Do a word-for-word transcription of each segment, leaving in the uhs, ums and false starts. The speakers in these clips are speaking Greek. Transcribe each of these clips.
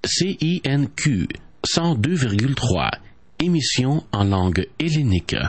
C I N Q cent deux virgule trois, émission en langue hellénique.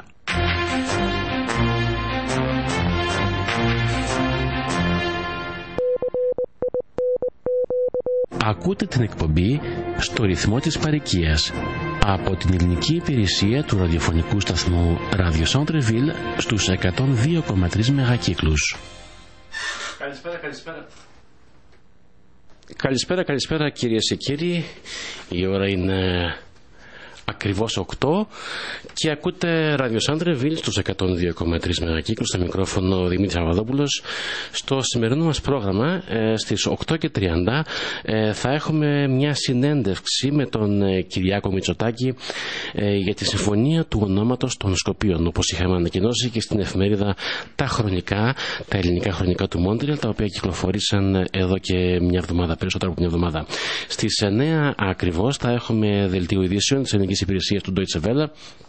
Ακούτε την εκπομπή στο ρυθμό της παροικίας από την ελληνική υπηρεσία του ραδιοφωνικού σταθμού Radio Centre-Ville στους εκατόν δύο κόμμα τρία μεγακύκλους. Καλησπέρα, καλησπέρα. Καλησπέρα, καλησπέρα κυρίες και κύριοι. Η ώρα είναι ακριβώς οκτώ και ακούτε Radio Centre-Ville στους εκατόν δύο κόμμα τρία μεγακύκλους, στο μικρόφωνο Δημήτρης Αβαδόπουλος. Στο σημερινό μας πρόγραμμα ε, στις οκτώ και τριάντα ε, θα έχουμε μια συνέντευξη με τον ε, Κυριάκο Μητσοτάκη ε, για τη συμφωνία του ονόματος των Σκοπίων, όπως είχαμε ανακοινώσει και στην εφημερίδα τα χρονικά, τα ελληνικά χρονικά του Μόντρεαλ, τα οποία κυκλοφορήσαν εδώ και μια εβδομάδα, περισσότερο από μια εβδομάδα. Στις εννέα ακριβώς θα έχουμε δελτίο ειδήσεων της ελληνικής υπηρεσίας του Deutsche Welle,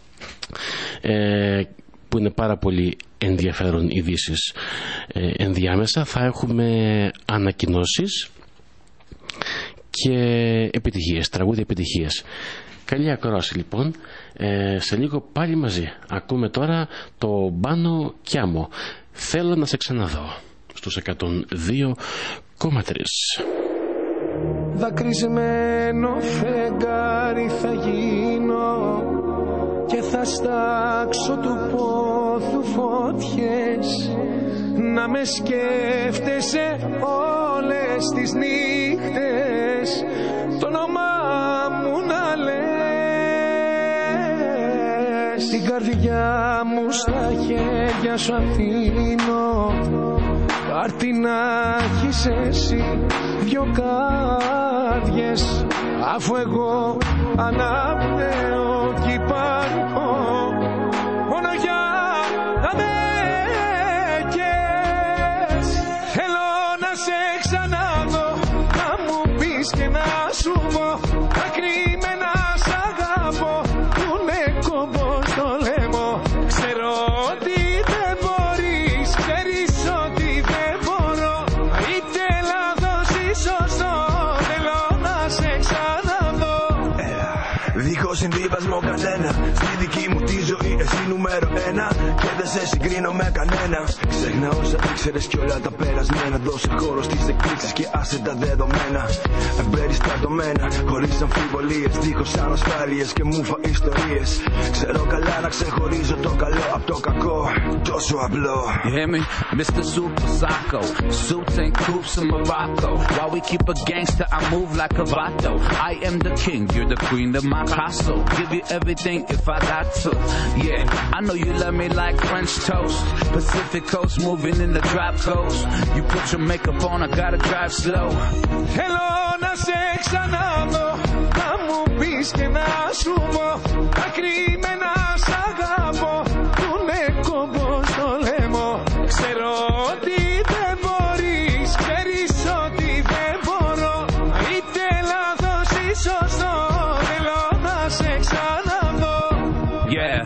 ε, που είναι πάρα πολύ ενδιαφέρον ειδήσεις. Ε, ενδιάμεσα θα έχουμε ανακοινώσεις και επιτυχίες, τραγούδια επιτυχίες. Καλή ακρόαση λοιπόν. Ε, σε λίγο πάλι μαζί. Ακούμε τώρα το Μπάνο Κιάμο. Θέλω να σε ξαναδώ στους εκατόν δύο κόμμα τρία. Δακρυσμένο φεγγάρι θα γίνω και θα στάξω του πόθου φωτιές, να με σκέφτεσαι όλες τις νύχτες, το όνομά μου να λες. Την καρδιά μου στα χέρια σου αφήνω, πάρτι να έχεις εσύ δυο κάρδιες, αφού εγώ αναπνέω κι υπάρχω μόνο για να με καις. Θέλω να σε ξαναδώ, να μου πεις και να σου πω τα κρυμμένα σ' αγαπώ, που είναι κόμπο στο λαιμό. Ξέρω ότι δεν μπορείς, ξέρεις ότι δεν μπορώ, είτε λάθος ή σωστό, θέλω να σε ξαναδώ. Δίχως συνδυασμό κανένα, στη δική μου τη ζωή εσύ νούμερο ένα, και δεν σε συγκρίνω με κανένα. Ξέχνα όσα ήξερες κι όλα τα περασμένα, δώσε χώρο στις εκπλήξεις και άσε τα δεδομένα. Εμπεριστατωμένα, χωρίς αμφιβολίες, δίχως ανασφάλειες και μούφα ιστορίες. Ξέρω καλά να ξεχωρίζω το καλό από το κακό, τόσο απλό. You hear me? Mister Super Psycho, suits and coops in Morocco. While we keep a gangster, I move like a vato. I am the king, you're the queen of my castle. Give you everything if I got to. Yeah, I know you love me like French toast. Pacific coast, moving in the drop coast. You put your makeup on, I gotta drive slow. Θέλω να σε ξαναδώ, να μου πεις και να σου πω τα κρυμμένα σ' αγαπώ, που είναι κόμπο στο λαιμό. Ξέρω ότι δεν μπορείς, ξέρεις ότι δεν μπορώ, είτε λάθος ή σωστό, θέλω να σε ξαναδώ. Yeah.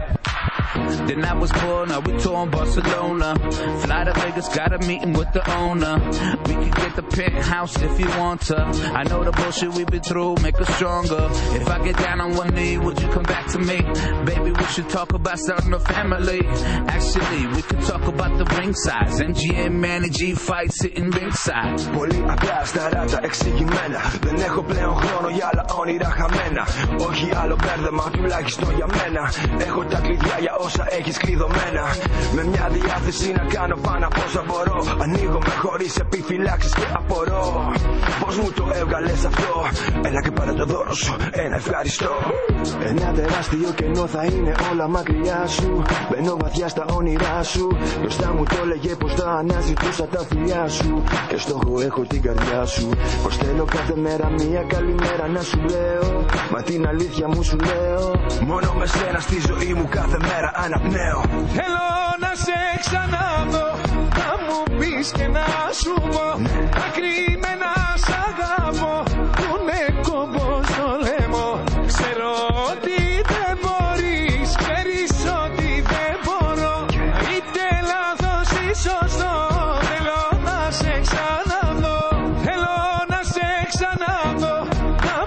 Then I was born, now we touring Barcelona. Fly to Vegas, got a meeting with the owner. We could get the penthouse if you want to. I know the bullshit we've been through, make us stronger. If I get down on one knee, would you come back to me? Baby, we should talk about starting a family. Actually, we could talk about the ring size. M G M, Manny G fight sitting ringside. Πολύ απλά στα ράτα εξηγημένα, δεν έχω πλέον χρόνο για άλλα όνειρα χαμένα. Όχι άλλο μπέρδεμα, τουλάχιστον για μένα. Έχω τα κλειδιά για όσα έχεις κλειδωμένα. Με μια διάθεση να κάνω πάνω από όσα μπορώ. Ανοίγομαι χωρίς επιφυλάξεις και απορώ. Πώς μου το έβγαλες αυτό, έλα και πάρε το δώρο σου, ένα ευχαριστώ. Ένα τεράστιο κενό θα είναι όλα μακριά σου. Μπαίνω βαθιά στα όνειρά σου. Μπροστά μου το λέγε πως θα αναζητούσα τα φιλιά σου. Και στόχο έχω την καρδιά σου. Πως θέλω κάθε μέρα μια καλημέρα να σου λέω. Μα την αλήθεια μου σου λέω, μόνο με σένα στη ζωή μου κάθε μέρα αναπνέω. Θέλω να σε ξαναδώ, να μου πεις και να σου πω τα κρυμμένα σ' αγαπώ, που είναι κόμπο στο λαιμό. Ξέρω ότι δεν μπορείς, ξέρεις ότι δεν μπορώ, είτε λάθος ή σωστό, θέλω να σε ξαναδώ. Θέλω να σε ξαναδώ, να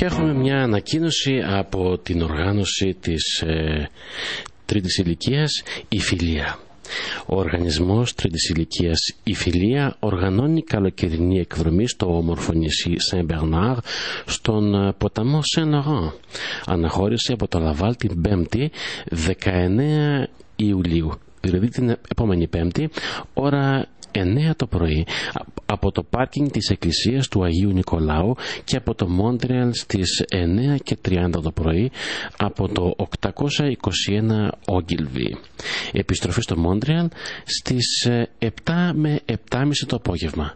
Και έχουμε μια ανακοίνωση από την οργάνωση της ε, τρίτης ηλικίας, η Φιλία. Ο οργανισμός τρίτης ηλικίας η Φιλία οργανώνει καλοκαιρινή εκδρομή στο όμορφο νησί Σεν Μπερνάρ στον ποταμό Σεν Λοράν. Αναχώρηση από το Λαβάλ την πέμπτη δεκαεννέα Ιουλίου, δηλαδή την επόμενη Πέμπτη, ώρα εννέα το πρωί, από το πάρκινγκ της εκκλησίας του Αγίου Νικολάου, και από το Μόντρεαλ στις εννέα και τριάντα το πρωί από το οκτακόσια είκοσι ένα Ogilvy. Επιστροφή στο Μόντρεαλ στις επτά με επτά και μισή το απόγευμα.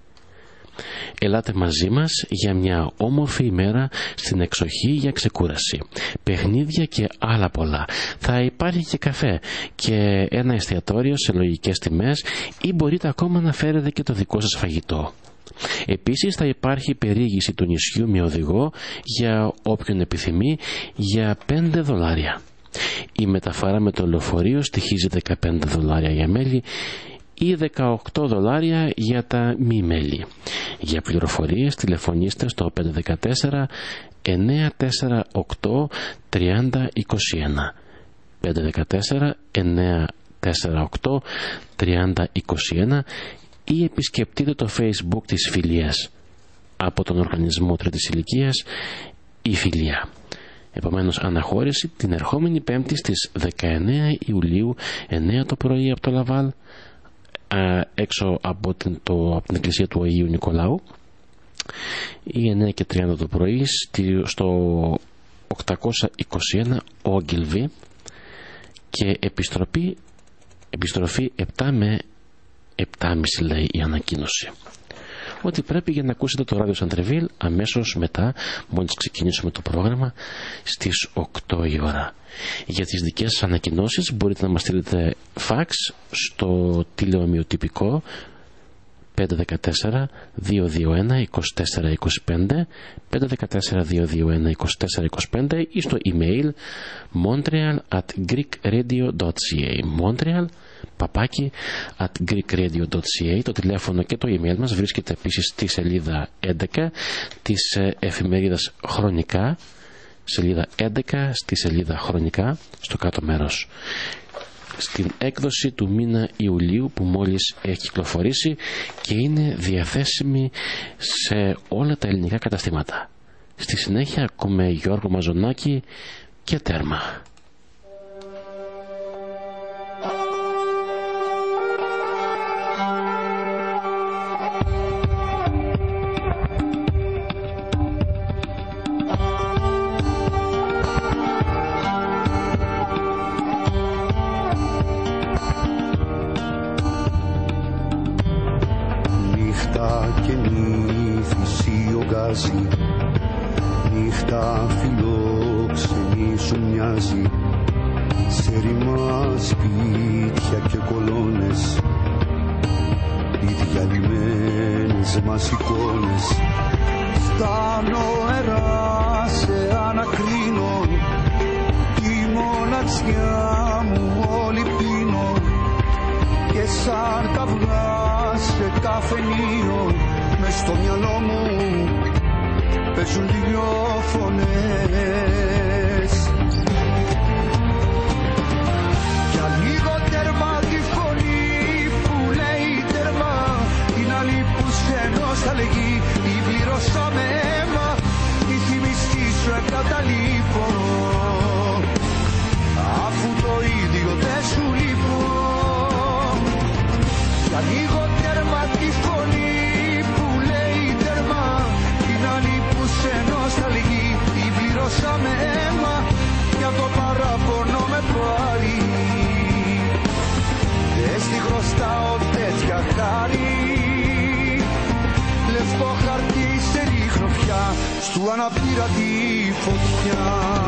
Ελάτε μαζί μας για μια όμορφη ημέρα στην εξοχή για ξεκούραση, παιχνίδια και άλλα πολλά. Θα υπάρχει και καφέ και ένα εστιατόριο σε λογικές τιμές, ή μπορείτε ακόμα να φέρετε και το δικό σας φαγητό. Επίσης θα υπάρχει περιήγηση του νησιού με οδηγό για όποιον επιθυμεί για πέντε δολάρια. Η μεταφορά με το λεωφορείο στοιχίζει δεκαπέντε δολάρια για μέλη ή δεκαοκτώ δολάρια για τα μη μέλη. Για πληροφορίες τηλεφωνήστε στο πέντε ένα τέσσερα εννέα τέσσερα οκτώ τρία μηδέν δύο ένα πέντε ένα τέσσερα εννέα τέσσερα οκτώ τρία μηδέν δύο ένα, ή επισκεπτείτε το Facebook της Φιλίας από τον οργανισμό τρίτης ηλικίας η Φιλία. Επομένως, αναχώρηση την ερχόμενη Πέμπτη στις δεκαεννέα Ιουλίου, εννέα το πρωί από το Λαβάλ, έξω από την, το, από την εκκλησία του Αγίου Νικολάου, ή εννέα και τριάντα το πρωί στο οκτακόσια είκοσι ένα Ogilvy, και επιστροφή, επιστροφή επτά με επτά και μισή λέει η ανακοίνωση. Ότι πρέπει για να ακούσετε το ράδιο Σαντρεβίλ αμέσως μετά, μόλις ξεκινήσουμε το πρόγραμμα, στις οκτώ η ώρα. Για τις δικές σας ανακοινώσεις μπορείτε να μας στείλετε φαξ στο τηλεομοιοτυπικό πέντε ένα τέσσερα δύο δύο ένα είκοσι τέσσερα είκοσι πέντε πέντε ένα τέσσερα δύο δύο ένα είκοσι τέσσερα είκοσι πέντε, ή στο email montreal at greekradio.ca montreal παπάκι at greekradio.ca. Το τηλέφωνο και το email μας βρίσκεται επίσης στη σελίδα έντεκα της εφημερίδας Χρονικά, σελίδα έντεκα στη σελίδα Χρονικά, στο κάτω μέρος, στην έκδοση του μήνα Ιουλίου που μόλις έχει κυκλοφορήσει και είναι διαθέσιμη σε όλα τα ελληνικά καταστήματα. Στη συνέχεια ακούμε Γιώργο Μαζονάκη και Τέρμα. Νύχτα φιλόξενη σου μοιάζει, σε ρημά σπίτια και κολόνες, οι διαλυμένες μας εικόνες. Στα νοερά σε ανακρίνω, τη μοναξιά μου όλη πίνω, και σαν καυγά σε καφενείο μες στο μυαλό μου παίζουν δυο φωνές. Κι ανοίγω τέρμα τη φωνή που λέει τέρμα, την άλλη που στενώς θα λέγει ή πληρώσαμε αίμα, ή θυμιστή σου εγκαταλείπω, αφού το ίδιο δεν σου λείπω. Κι ανοίγω τέρμα τη φωνή που λέει τέρμα, την άλλη που στενώς θα λέγει ή πληρώσαμε αίμα, κι αυτό παραπονό με πάρει. Δεν στη χρωστάω τέτοια χάρη, λευκό χαρτί σε ρίχνω πια, στου αναπήρα τη φωτιά.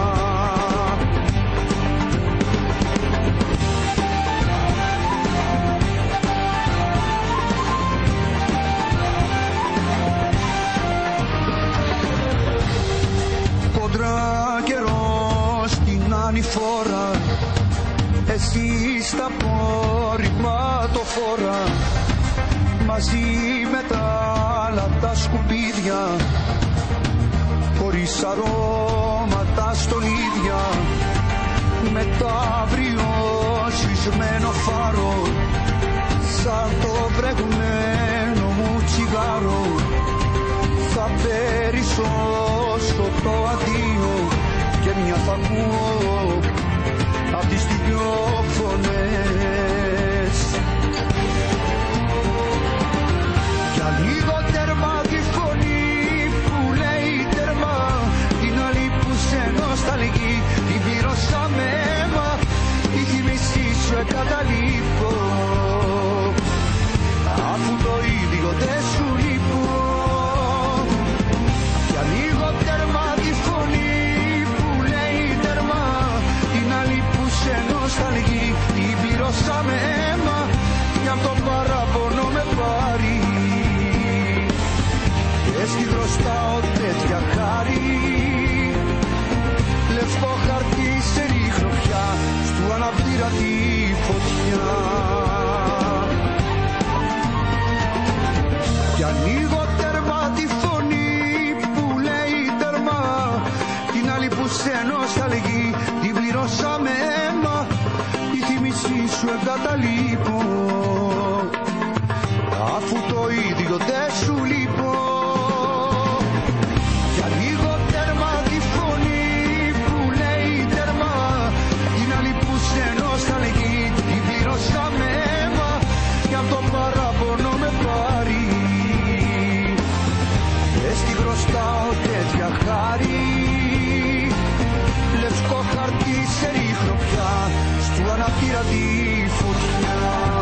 Κοντρά καιρό στην ανηφόρα, εσύ στα πόρυμα το φόρα, μαζί με τα άλλα τα σκουπίδια, χωρίς αρώματα στολίδια, με το αύριο σβησμένο φάρο, σαν το βρεγμένο μου τσιγάρο, θα περισσώσω το αντίο και μια θα ακούω απ' τις δυο φωνές. Για λίγο τέρμα τη φωνή που λέει τέρμα, την άλλη που σε νοσταλγεί, την πληρώσαμε αίμα, η θύμησή σου εγκαταλείπω, αφού το ίδιο δεν σου λείπω. Για λίγο τέρμα τη φωνή που λέει τέρμα, την άλλη που σε νοσταλγεί, την πληρώσαμε αίμα, για το παράπονο με πάρει. Και στη χρωστάω τέτοια χάρη, λευκό χαρτί σε ρίχνω πια, στου αναπτήρα τη φωτιά. Κι ανοίγω τέρμα τη φωνή που λέει τέρμα, την άλλη που σε νοσταλγεί, την πληρώσαμε αίμα, η θύμησή σου εγκαταλείπω, αφού το ίδιο δεν σου λείπω. Για λίγο τέρμα τη φωνή που λέει τέρμα, την άλλη που σε νοσταλγεί, την πληρώσαμε αίμα, για το παράπονο με πάρει. Και στη χρωστάω τέτοια χάρη, λευκό χαρτί σε ρίχνω πια, στου αναπτήρα τη φωτιά.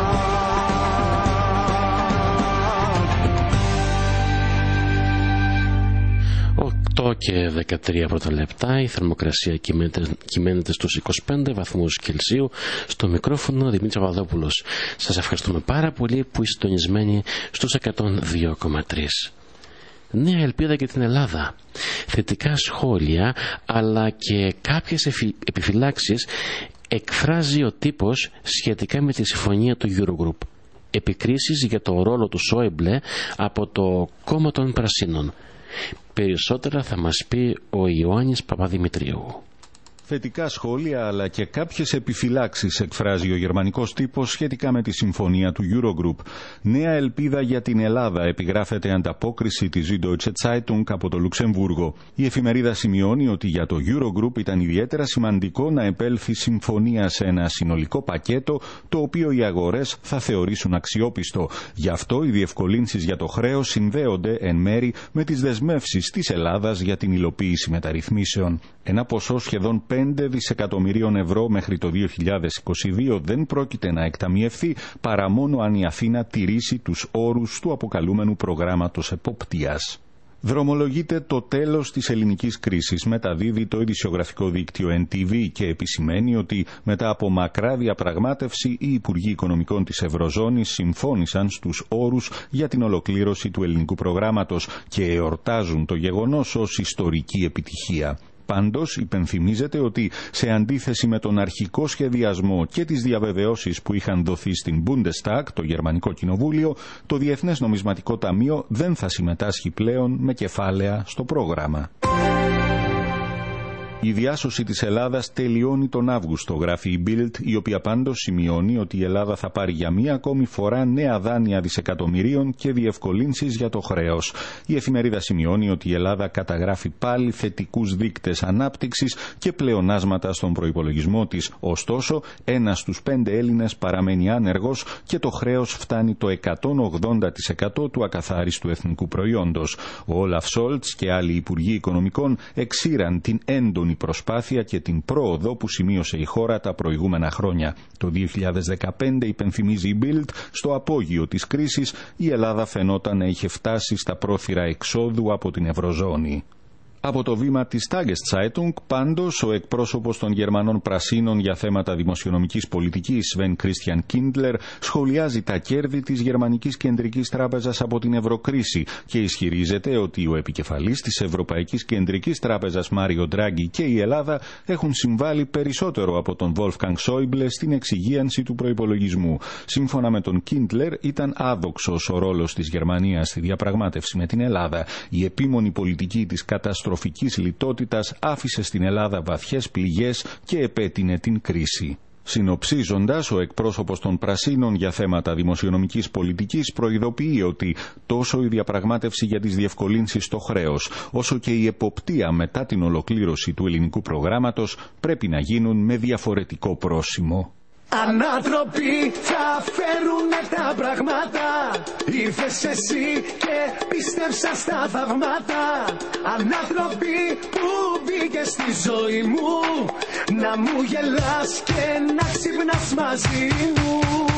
οκτώ και δεκατρία πρώτα λεπτά, η θερμοκρασία κυμαίνεται, κυμαίνεται στους είκοσι πέντε βαθμούς Κελσίου. Στο μικρόφωνο Δημήτρης Παπαδόπουλος. Σας ευχαριστούμε πάρα πολύ που είστε συντονισμένοι στους εκατόν δύο κόμμα τρία. Νέα ελπίδα για την Ελλάδα. Θετικά σχόλια αλλά και κάποιες επιφυλάξεις εκφράζει ο τύπος σχετικά με τη συμφωνία του Eurogroup. Επικρίσεις για το ρόλο του Σόιμπλε από το κόμμα των Πρασίνων. Περισσότερα θα μας πει ο Ιωάννης Παπαδημητρίου. Θετικά σχόλια αλλά και κάποιες επιφυλάξεις εκφράζει ο γερμανικός τύπος σχετικά με τη συμφωνία του Eurogroup. Νέα ελπίδα για την Ελλάδα, επιγράφεται ανταπόκριση της Süddeutsche Zeitung από το Λουξεμβούργο. Η εφημερίδα σημειώνει ότι για το Eurogroup ήταν ιδιαίτερα σημαντικό να επέλθει συμφωνία σε ένα συνολικό πακέτο, το οποίο οι αγορές θα θεωρήσουν αξιόπιστο. Γι' αυτό οι διευκολύνσεις για το χρέος συνδέονται εν μέρη με τις δεσμεύσεις της Ελλάδας για την υλοποίηση μεταρρυθμίσεων. Ένα ποσό σχεδόν πέντε δισεκατομμυρίων ευρώ μέχρι το δύο χιλιάδες είκοσι δύο δεν πρόκειται να εκταμιευθεί παρά μόνο αν η Αθήνα τηρήσει τους όρους του αποκαλούμενου προγράμματος εποπτείας. Δρομολογείται το τέλος της ελληνικής κρίσης, μεταδίδει το ειδησιογραφικό δίκτυο εν τι βι και επισημαίνει ότι μετά από μακρά διαπραγμάτευση οι Υπουργοί Οικονομικών της Ευρωζώνης συμφώνησαν στους όρους για την ολοκλήρωση του ελληνικού προγράμματος και εορτάζουν το γεγονός ως ιστορική επιτυχία. Πάντως υπενθυμίζεται ότι σε αντίθεση με τον αρχικό σχεδιασμό και τις διαβεβαιώσεις που είχαν δοθεί στην Bundestag, το Γερμανικό Κοινοβούλιο, το Διεθνές Νομισματικό Ταμείο δεν θα συμμετάσχει πλέον με κεφάλαια στο πρόγραμμα. Η διάσωση της Ελλάδας τελειώνει τον Αύγουστο, γράφει η Bild, η οποία πάντως σημειώνει ότι η Ελλάδα θα πάρει για μία ακόμη φορά νέα δάνεια δισεκατομμυρίων και διευκολύνσεις για το χρέος. Η εφημερίδα σημειώνει ότι η Ελλάδα καταγράφει πάλι θετικούς δείκτες ανάπτυξης και πλεονάσματα στον προϋπολογισμό της. Ωστόσο, ένας στους πέντε Έλληνες παραμένει άνεργος και το χρέος φτάνει το εκατόν ογδόντα τοις εκατό του ακαθάριστου εθνικού προϊόντος. Ο Όλαφ Σόλτς και άλλοι υπουργοί οικονομικών εξήραν την έντονη η προσπάθεια και την πρόοδο που σημείωσε η χώρα τα προηγούμενα χρόνια. Το δύο χιλιάδες δεκαπέντε, υπενθυμίζει η Bild, στο απόγειο της κρίσης η Ελλάδα φαινόταν να είχε φτάσει στα πρόθυρα εξόδου από την Ευρωζώνη. Από το βήμα της Tageszeitung, πάντως, ο εκπρόσωπος των Γερμανών Πρασίνων για θέματα δημοσιονομικής πολιτικής, Sven Christian Kindler, σχολιάζει τα κέρδη της Γερμανικής Κεντρικής Τράπεζας από την ευρωκρίση και ισχυρίζεται ότι ο επικεφαλής της Ευρωπαϊκής Κεντρικής Τράπεζας, Μάριο Ντράγκη, και η Ελλάδα έχουν συμβάλει περισσότερο από τον Wolfgang Schäuble στην εξυγίανση του προϋπολογισμού. Σύμφωνα με τον Kindler, ήταν άδοξος ο ρόλος της Γερμανίας στη διαπραγμάτευση με την Ελλάδα. Η επίμονη πολιτική της καταστροφής καταστροφικής λιτότητας άφησε στην Ελλάδα βαθιές πληγές και επέτεινε την κρίση. Συνοψίζοντας, ο εκπρόσωπος των Πρασίνων για θέματα δημοσιονομικής πολιτικής προειδοποιεί ότι τόσο η διαπραγμάτευση για τις διευκολύνσεις στο χρέος, όσο και η εποπτεία μετά την ολοκλήρωση του ελληνικού προγράμματος πρέπει να γίνουν με διαφορετικό πρόσημο. Ανάτροποι θα φέρουνε τα πράγματα. Ήρθες εσύ και πίστεψα στα θαυμάτα. Ανάτροποι που μπήκες στη ζωή μου, να μου γελάς και να ξυπνάς μαζί μου.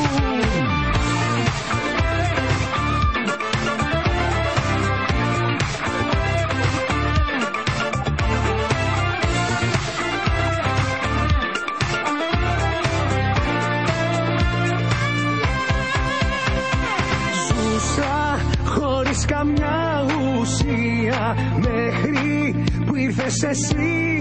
Καμιά ουσία μέχρι που ήρθες εσύ.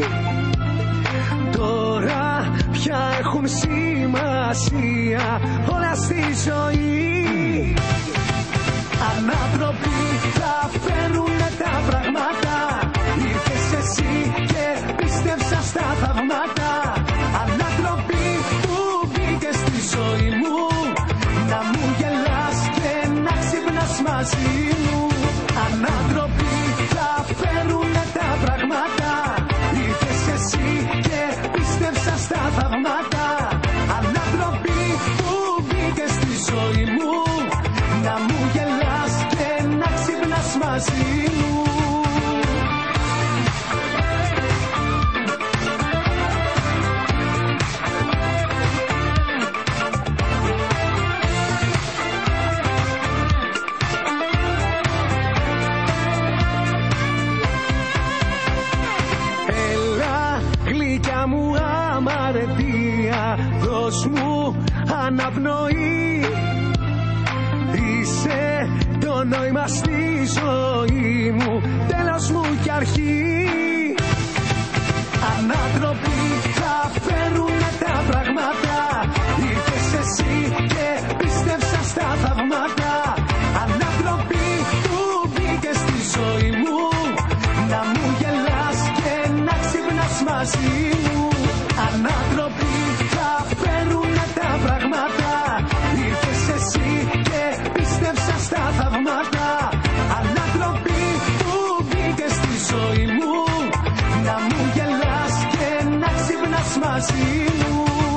Τώρα πια έχουν σημασία όλα στη ζωή. Ανάτροποι θα φέρουνε τα πράγματα. Ήρθες εσύ και πίστεψα στα θαυμάτα. Ανάτροποι που μπήκες στη ζωή μου, να μου γελάς και να ξυπνάς μαζί μου. Ανάτροποι θα φέρουνε τα πράγματα. Ήρθες εσύ και πίστεψα στα θαυμάτα. Ανάτροποι που μπήκες στη ζωή μου, να μου γελάς και να ξυπνάς μαζί μου. Δώσ' μου αναπνοή. Είσαι το νόημα στη ζωή μου, τέλος μου κι αρχή. Ανάτροποι θα φέρουνε τα πράγματα. Ήρθες εσύ και πίστεψα στα θαυμάτα. Ανάτροποι που μπήκες στη ζωή μου, να μου γελάς και να ξυπνάς μαζί μου. Ανάτροποι θα φέρουνε τα πράγματα. Ήρθες εσύ και πίστεψα στα θαυμάτα. Ανάτροποι που μπήκες στη ζωή μου, να μου γελάς και να ξυπνάς μαζί μου.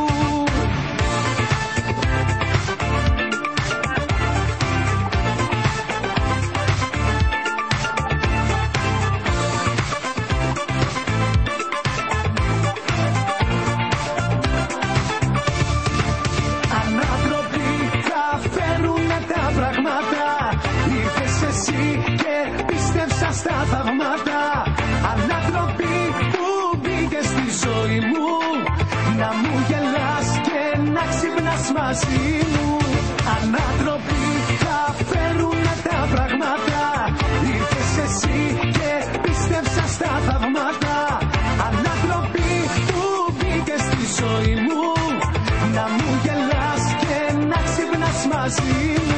Στα θαυμάτα. Ανάτροποι που μπήκες στη ζωή μου, να μου γελάς και να ξυπνάς μαζί μου. Ανάτροποι θα φέρουνε τα πράγματα. Ήρθες εσύ και πίστεψα στα θαυμάτα. Ανάτροποι που μπήκες στη ζωή μου, να μου γελάς και να ξυπνάς μαζί μου.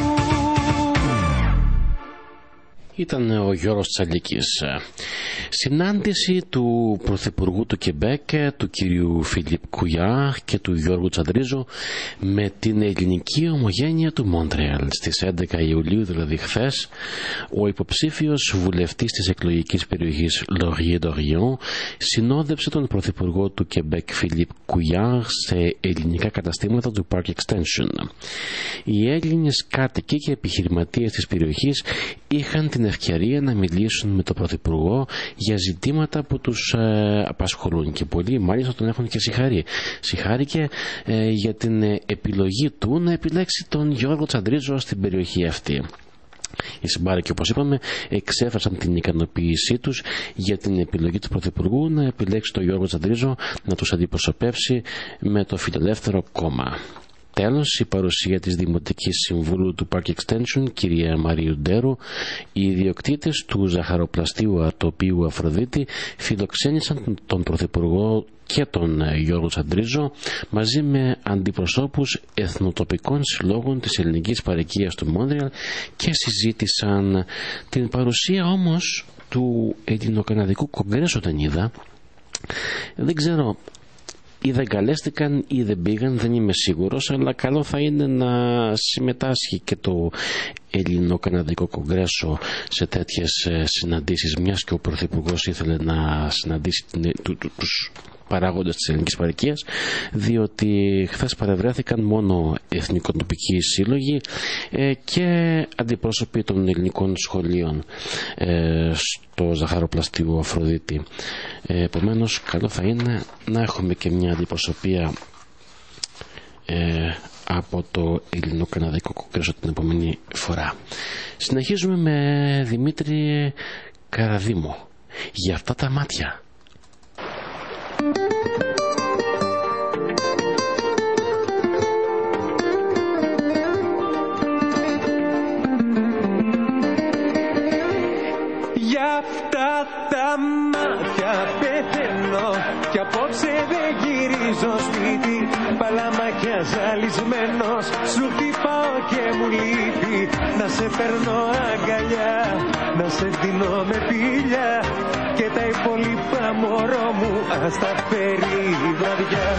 Ήταν ο Γιώργος Τσαλίκης. Συνάντηση του Πρωθυπουργού του Κεμπέκ, του κυρίου Φιλίπ Κουιάρ και του Γιώργου Τσαντρίζου με την ελληνική ομογένεια του Μόντρεαλ. Στις έντεκα Ιουλίου, δηλαδή χθες, ο υποψήφιος βουλευτής της εκλογικής περιοχής Laurier-d'Orion συνόδεψε τον Πρωθυπουργό του Κεμπέκ Φιλίπ Κουιάρ σε ελληνικά καταστήματα του Park Extension. Οι Έλληνες κάτοικοι και επιχειρηματίες της περιοχής είχαν την ευκαιρία να μιλήσουν με τον Πρωθυπουργό για ζητήματα που τους ε, απασχολούν και πολλοί μάλιστα τον έχουν και συγχαρεί. Συγχάρηκε ε, για την επιλογή του να επιλέξει τον Γιώργο Τσαντρίζο στην περιοχή αυτή. Οι συμπάρικοι, όπως είπαμε, εξέφρασαν την ικανοποίησή τους για την επιλογή του Πρωθυπουργού να επιλέξει τον Γιώργο Τσαντρίζο να τους αντιπροσωπεύσει με το Φιλελεύθερο Κόμμα. Τέλος, η παρουσία της Δημοτικής Συμβούλου του Park Extension, κυρία Μαρίου Ντέρου, οι ιδιοκτήτες του ζαχαροπλαστείου ατοπίου Αφροδίτη φιλοξένησαν τον Πρωθυπουργό και τον Γιώργο Τσαντρίζο μαζί με αντιπροσώπους εθνοτοπικών συλλόγων της ελληνικής παροικίας του Μόντρεαλ και συζήτησαν. Την παρουσία όμως του Ελληνοκαναδικού Κογκρέσου τον είδα. Δεν ξέρω, ή δεν καλέστηκαν ή δεν πήγαν, δεν είμαι σίγουρος, αλλά καλό θα είναι να συμμετάσχει και το Ελληνοκαναδικό Κογκρέσο σε τέτοιες συναντήσεις, μιας και ο Πρωθυπουργός ήθελε να συναντήσει τους παράγοντες της ελληνικής παροικίας, διότι χθες παρευρέθηκαν μόνο εθνικοτοπικοί σύλλογοι ε, και αντιπρόσωποι των ελληνικών σχολείων ε, στο Ζαχαροπλαστείο Αφροδίτη. Ε, επομένως, καλό θα είναι να έχουμε και μια αντιπροσωπεία ε, από το Ελληνοκαναδικό Κογκρέσο την επόμενη φορά. Συνεχίζουμε με Δημήτρη Καραδίμο. Για αυτά τα μάτια. Για αυτά τα μάτια πεθαίνω κι απόψε δεν γυρίζω σπίτι. Παλαμάκια ζαλισμένος σου χτυπάω και μου λείπει. Να σε παίρνω αγκαλιά, να σε δίνω με πήλια και τα υπόλοιπα μωρό μου ας τα φέρει η βραδιά.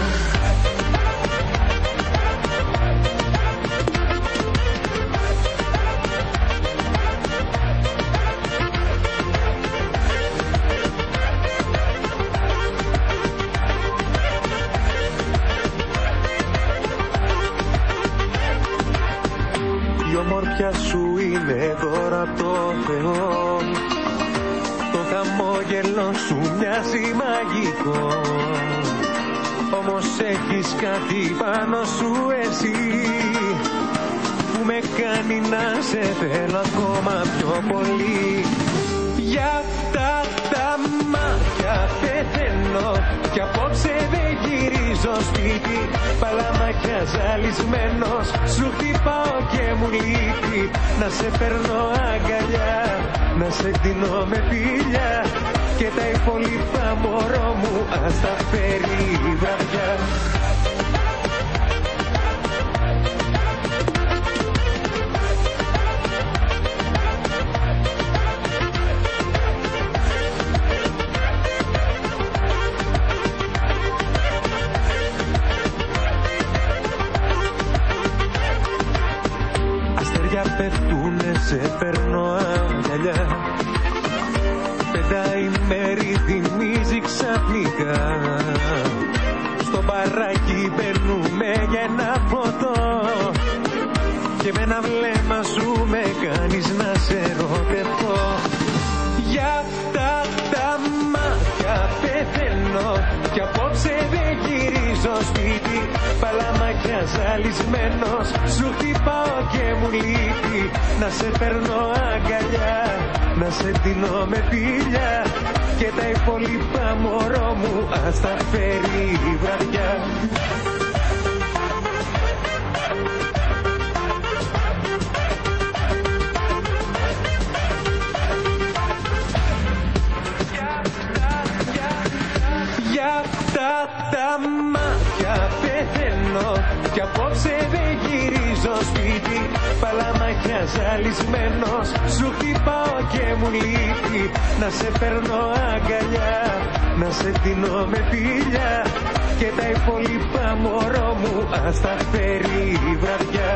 Ομορφιά σου είναι δώρα από το Θεό, το χαμόγελο σου μοιάζει μαγικό. Όμως έχεις κάτι πάνω σου εσύ που με κάνει να σε θέλω ακόμα πιο πολύ. Για αυτά τα μάτια πεθαίνω κι απόψε δεν γυρίζω σπίτι. Παλαμάκια ζαλισμένος σου χτυπάω και μου λείπει. Να σε παίρνω αγκαλιά, να σε δίνω με πήλια και τα υπόλοιπα μωρό μου ας τα φέρει η βραδιά. Πέφτουνε, σε παίρνω αγκαλιά. Πενταήμερη θυμίζει ξαφνικά. Στο μπαράκι μπαίνουμε για ένα ποτό και με ένα βλέμμα σου με κάνεις να σε ερωτευτώ. Για αυτά τα μάτια πεθαίνω κι απόψε δεν γυρίζω σπίτι. Παλαμάκια ζαλισμένος σου χτυπάω και μου λείπει. Να σε παίρνω αγκαλιά, να σε δίνω με πήλια και τα υπόλοιπα μωρό μου ας τα φέρει η βραδιά. Τα μάτια πεθαίνω κι απόψε δεν γυρίζω σπίτι. Παλαμάκια ζαλισμένος σου χτυπάω και μου λείπει. Να σε παίρνω αγκαλιά, να σε δίνω με πήλια και τα υπόλοιπα μωρό μου ας τα φέρει η βραδιά.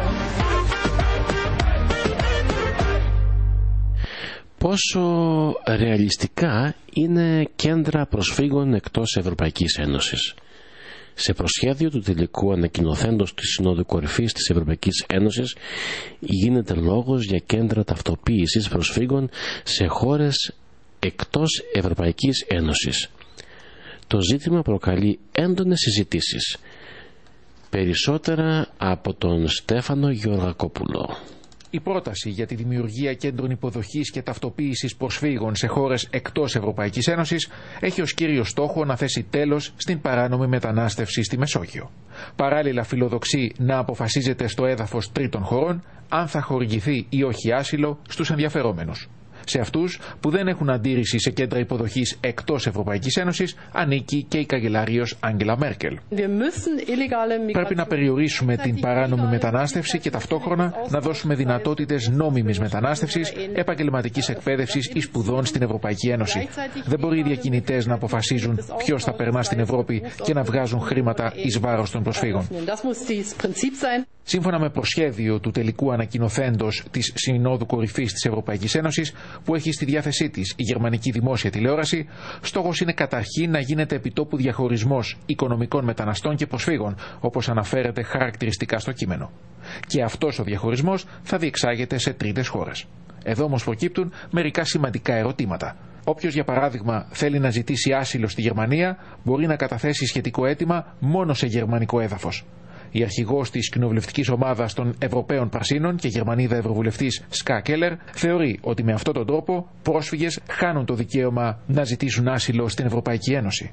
Πόσο ρεαλιστικά είναι κέντρα προσφύγων εκτός Ευρωπαϊκής Ένωσης. Σε προσχέδιο του τελικού ανακοινωθέντος της Συνόδου Κορυφής της Ευρωπαϊκής Ένωσης γίνεται λόγος για κέντρα ταυτοποίησης προσφύγων σε χώρες εκτός Ευρωπαϊκής Ένωσης. Το ζήτημα προκαλεί έντονες συζητήσεις. Περισσότερα από τον Στέφανο Γεωργακόπουλο. Η πρόταση για τη δημιουργία κέντρων υποδοχής και ταυτοποίησης προσφύγων σε χώρες εκτός Ευρωπαϊκής Ένωσης έχει ως κύριο στόχο να θέσει τέλος στην παράνομη μετανάστευση στη Μεσόγειο. Παράλληλα φιλοδοξεί να αποφασίζεται στο έδαφος τρίτων χωρών αν θα χορηγηθεί ή όχι άσυλο στους ενδιαφερόμενους. Σε αυτούς που δεν έχουν αντίρρηση σε κέντρα υποδοχής εκτός Ευρωπαϊκής Ένωσης ανήκει και η καγκελάριος Άγγελα Μέρκελ. Πρέπει να περιορίσουμε την παράνομη μετανάστευση και ταυτόχρονα να δώσουμε δυνατότητες νόμιμης μετανάστευσης, επαγγελματικής εκπαίδευσης ή σπουδών στην Ευρωπαϊκή Ένωση. Δεν μπορεί οι διακινητές να αποφασίζουν ποιος θα περνά στην Ευρώπη και να βγάζουν χρήματα εις βάρος των προσφύγων. Σύμφωνα με προσχέδιο του τελικού ανακοινοθέντος της Συνόδου Κορυφής της Ευρωπαϊκής Ένωσης, που έχει στη διάθεσή της η γερμανική δημόσια τηλεόραση, στόχος είναι καταρχήν να γίνεται επιτόπου διαχωρισμός οικονομικών μεταναστών και προσφύγων, όπως αναφέρεται χαρακτηριστικά στο κείμενο. Και αυτός ο διαχωρισμός θα διεξάγεται σε τρίτες χώρες. Εδώ όμως προκύπτουν μερικά σημαντικά ερωτήματα. Όποιος, για παράδειγμα, θέλει να ζητήσει άσυλο στη Γερμανία, μπορεί να καταθέσει σχετικό αίτημα μόνο σε γερμανικό έδαφος. Η αρχηγός της κοινοβουλευτικής ομάδας των Ευρωπαίων Πρασίνων και Γερμανίδα Ευρωβουλευτής Σκά Κέλλερ θεωρεί ότι με αυτόν τον τρόπο πρόσφυγες χάνουν το δικαίωμα να ζητήσουν άσυλο στην Ευρωπαϊκή Ένωση.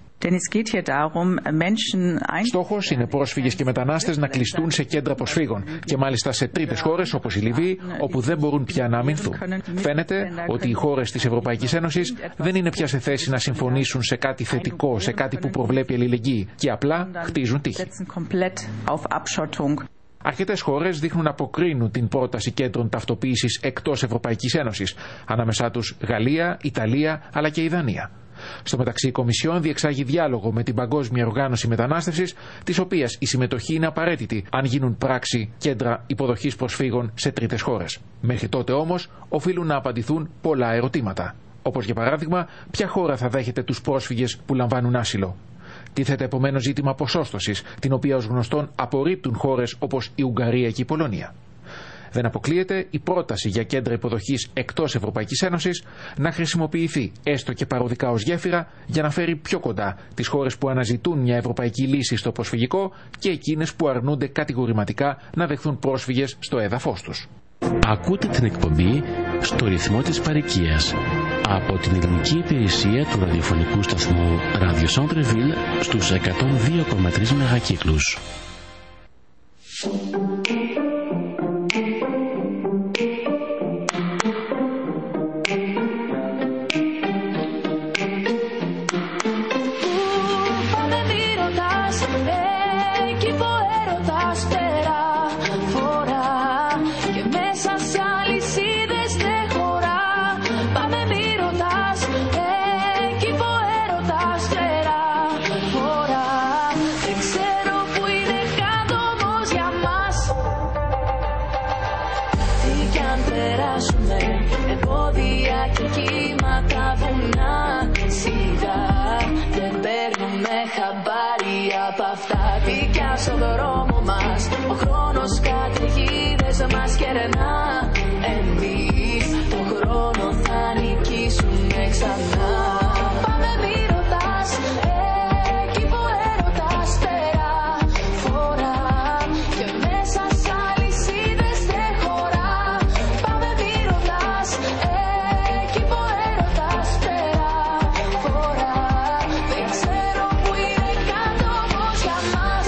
Στόχος είναι πρόσφυγες και μετανάστες να κλειστούν σε κέντρα προσφύγων και μάλιστα σε τρίτες χώρες όπως η Λιβύη, όπου δεν μπορούν πια να αμυνθούν. Φαίνεται ότι οι χώρες της Ευρωπαϊκής Ένωσης δεν είναι πια σε θέση να συμφωνήσουν σε κάτι θετικό, σε κάτι που προβλέπει αλληλεγγύη και απλά χτίζουν τείχη. Αρκετές χώρες δείχνουν να αποκρίνουν την πρόταση κέντρων ταυτοποίησης εκτός Ευρωπαϊκής Ένωσης, ανάμεσά τους Γαλλία, Ιταλία αλλά και η Δανία. Στο μεταξύ, η Κομισιόν διεξάγει διάλογο με την Παγκόσμια Οργάνωση Μετανάστευσης, της οποίας η συμμετοχή είναι απαραίτητη αν γίνουν πράξη κέντρα υποδοχής προσφύγων σε τρίτες χώρες. Μέχρι τότε όμως οφείλουν να απαντηθούν πολλά ερωτήματα. Όπως για παράδειγμα, ποια χώρα θα δέχεται τους πρόσφυγες που λαμβάνουν άσυλο. Τίθεται επομένως ζήτημα ποσόστοσης, την οποία ως γνωστόν απορρίπτουν χώρες όπως η Ουγγαρία και η Πολωνία. Δεν αποκλείεται η πρόταση για κέντρα υποδοχής εκτός Ευρωπαϊκής Ένωσης να χρησιμοποιηθεί έστω και παροδικά ως γέφυρα για να φέρει πιο κοντά τις χώρες που αναζητούν μια ευρωπαϊκή λύση στο προσφυγικό και εκείνες που αρνούνται κατηγορηματικά να δεχθούν πρόσφυγες στο έδαφος τους. Ακούτε την εκπομπή στο ρυθμό της παροικίας από την ελληνική υπηρεσία του ραδιοφωνικού σταθμού Radio Centre Ville στους εκατόν δύο κόμμα τρία μεγακύκλους. Στο δρόμο μας ο χρόνος καταιγίδες μας κερνά. Εμείς τον χρόνο θα νικήσουμε ξανά. Πάμε μη ρωτάς, εκεί που έρωτας πέρα φορά και μέσα σ' αλυσίδες δεν χωρά. Πάμε μη ρωτάς, εκεί που έρωτας πέρα φορά. Δεν ξέρω που είναι κάτω όμως για μας.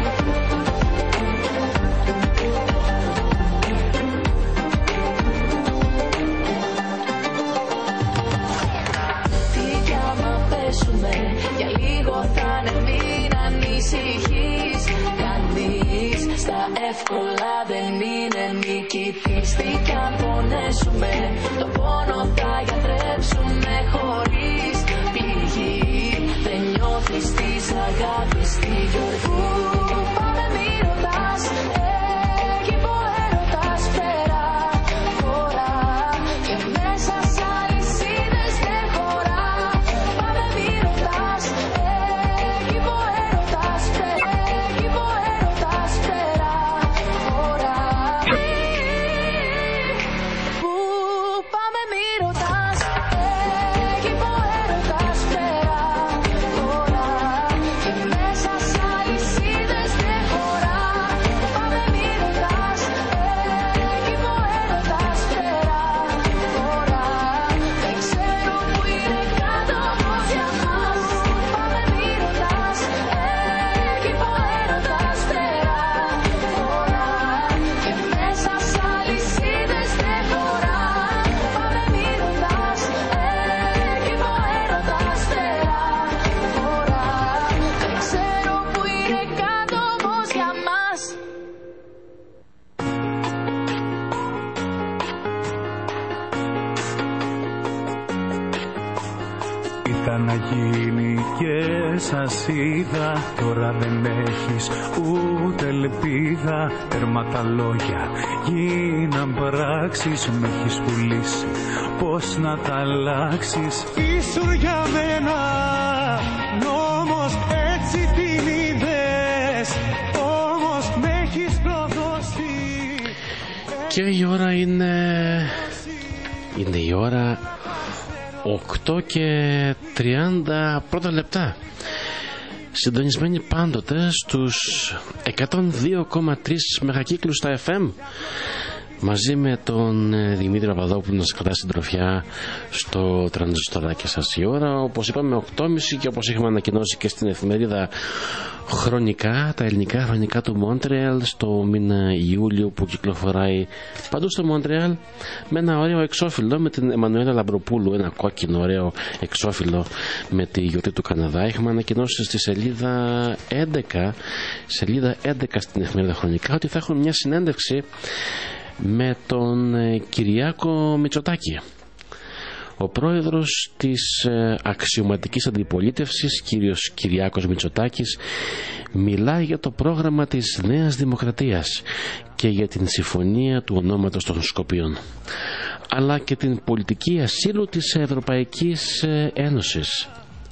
Για λίγο θα είναι μην ανησυχείς. Κανείς στα εύκολα δεν είναι νικητής. Τι κι αν πονέσουμε, το πόνο θα γιατρέψουμε χωρίς πληγή. Δεν νιώθεις της αγάπης τη γιορτή. Πάμε μη ρωτάς, εκεί που έρωτας πέρα φορά και μέσα σ' αλυσίδες δεν χωρά. Πάμε μη ρωτάς, εκεί που έρωτας πέρα, εκεί που έρωτας πέρα φορά. Πού πάμε μη ρωτάς, εκεί ήταν να γίνει και σας είδα. Τώρα δεν έχεις ούτε ελπίδα. Τέρμα τα λόγια γίναν πράξεις. Με έχεις πουλήσει, πώς να τα αλλάξεις. Ήσουν για μένα νόμος, έτσι την είδες. Όμως με έχεις προδώσει. Και η ώρα είναι... Είναι η ώρα οκτώ και τριάντα πρώτα λεπτά. Συντονισμένοι πάντοτε στους εκατόν δύο κόμμα τρία μεγακύκλους στα εφ εμ, μαζί με τον Δημήτρη Παπαδόπουλο να σας κρατά συντροφιά στο τρανζιστοράκι σας. Η ώρα, όπως είπαμε, οκτώ και τριάντα, και όπως είχαμε ανακοινώσει και στην εφημερίδα χρονικά, τα ελληνικά χρονικά του Μόντρεαλ, στο μήνα Ιούλιο που κυκλοφοράει παντού στο Μόντρεαλ, με ένα ωραίο εξώφυλλο με την Εμμανουέλα Λαμπροπούλου, ένα κόκκινο ωραίο εξώφυλλο με τη γιορτή του Καναδά. Είχαμε ανακοινώσει στη σελίδα έντεκα, σελίδα έντεκα στην εφημερίδα χρονικά, ότι θα έχουν μια συνέντευξη με τον Κυριάκο Μητσοτάκη. Ο πρόεδρος της αξιωματικής αντιπολίτευσης, κύριος Κυριάκος Μητσοτάκης, μιλάει για το πρόγραμμα της Νέας Δημοκρατίας και για την συμφωνία του ονόματος των Σκοπίων, αλλά και την πολιτική ασύλου της Ευρωπαϊκής Ένωσης.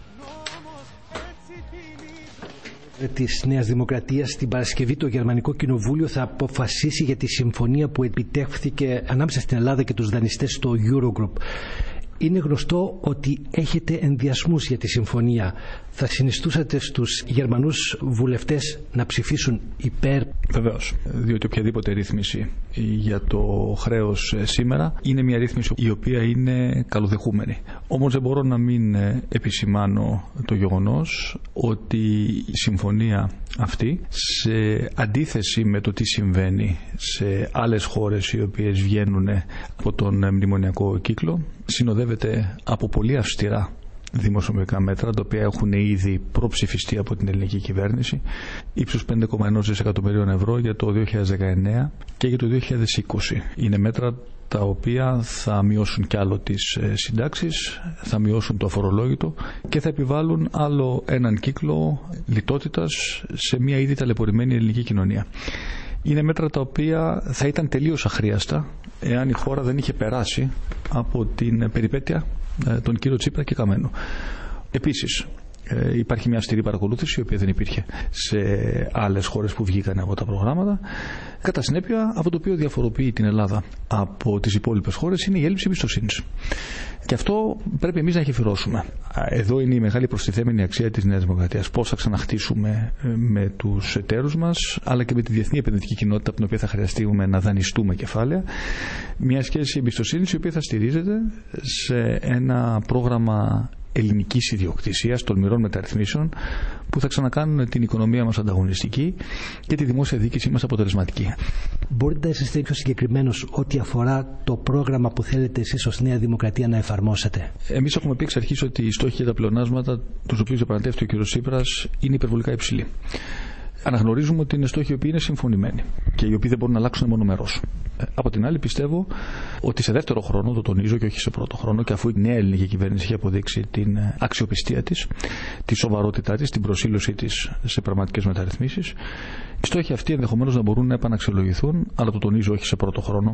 Της Νέας Δημοκρατίας, την Παρασκευή το Γερμανικό Κοινοβούλιο θα αποφασίσει για τη συμφωνία που επιτεύχθηκε ανάμεσα στην Ελλάδα και τους δανειστές στο Eurogroup. Είναι γνωστό ότι έχετε ενδιασμούς για τη συμφωνία. Θα συνιστούσατε στους Γερμανούς βουλευτές να ψηφίσουν υπέρ? Βεβαίως, διότι οποιαδήποτε ρύθμιση για το χρέος σήμερα είναι μια ρύθμιση η οποία είναι καλοδεχούμενη. Όμως δεν μπορώ να μην επισημάνω το γεγονός ότι η συμφωνία αυτή, σε αντίθεση με το τι συμβαίνει σε άλλες χώρες οι οποίες βγαίνουν από τον μνημονιακό κύκλο, συνοδεύεται από πολύ αυστηρά δημοσιονομικά μέτρα, τα οποία έχουν ήδη προψηφιστεί από την ελληνική κυβέρνηση, ύψους πέντε κόμμα ένα δισεκατομμυρίων ευρώ για το δύο χιλιάδες δεκαεννέα και για το δύο χιλιάδες είκοσι. Είναι μέτρα τα οποία θα μειώσουν κι άλλο τις συντάξεις, θα μειώσουν το αφορολόγητο και θα επιβάλλουν άλλο έναν κύκλο λιτότητας σε μια ήδη ταλαιπωρημένη ελληνική κοινωνία. Είναι μέτρα τα οποία θα ήταν τελείως αχρίαστα εάν η χώρα δεν είχε περάσει από την περιπέτεια των κύριο Τσίπρα και Καμένου. Επίσης, υπάρχει μια αυστηρή παρακολούθηση, η οποία δεν υπήρχε σε άλλες χώρες που βγήκαν από τα προγράμματα. Κατά συνέπεια, αυτό το οποίο διαφοροποιεί την Ελλάδα από τις υπόλοιπες χώρες είναι η έλλειψη εμπιστοσύνης. Και αυτό πρέπει εμείς να γεφυρώσουμε. Εδώ είναι η μεγάλη προστιθέμενη αξία της Νέας Δημοκρατίας. Πώς θα ξαναχτίσουμε με τους εταίρους μας, αλλά και με τη διεθνή επενδυτική κοινότητα, από την οποία θα χρειαστούμε να δανειστούμε κεφάλαια, μια σχέση εμπιστοσύνης η οποία θα στηρίζεται σε ένα πρόγραμμα ελληνικής ιδιοκτησίας, τολμηρών μεταρρυθμίσεων, που θα ξανακάνουν την οικονομία μας ανταγωνιστική και τη δημόσια διοίκησή μας αποτελεσματική. Μπορείτε να είστε πιο συγκεκριμένος ό,τι αφορά το πρόγραμμα που θέλετε εσείς ως Νέα Δημοκρατία να εφαρμόσετε? Εμείς έχουμε πει εξ αρχής ότι οι στόχοι και τα πλεονάσματα τους οποίους διαπραγματεύεται ο κ. Τσίπρας είναι υπερβολικά υψηλοί. Αναγνωρίζουμε ότι είναι στόχοι οι οποίοι είναι συμφωνημένοι και οι οποίοι δεν μπορούν να αλλάξουν μονομερώς. Από την άλλη, πιστεύω ότι σε δεύτερο χρόνο, το τονίζω και όχι σε πρώτο χρόνο, και αφού η νέα ελληνική κυβέρνηση έχει αποδείξει την αξιοπιστία της, τη σοβαρότητά της, την προσήλωσή της σε πραγματικές μεταρρυθμίσεις, οι στόχοι αυτοί ενδεχομένως να μπορούν να επαναξιολογηθούν, αλλά το τονίζω όχι σε πρώτο χρόνο.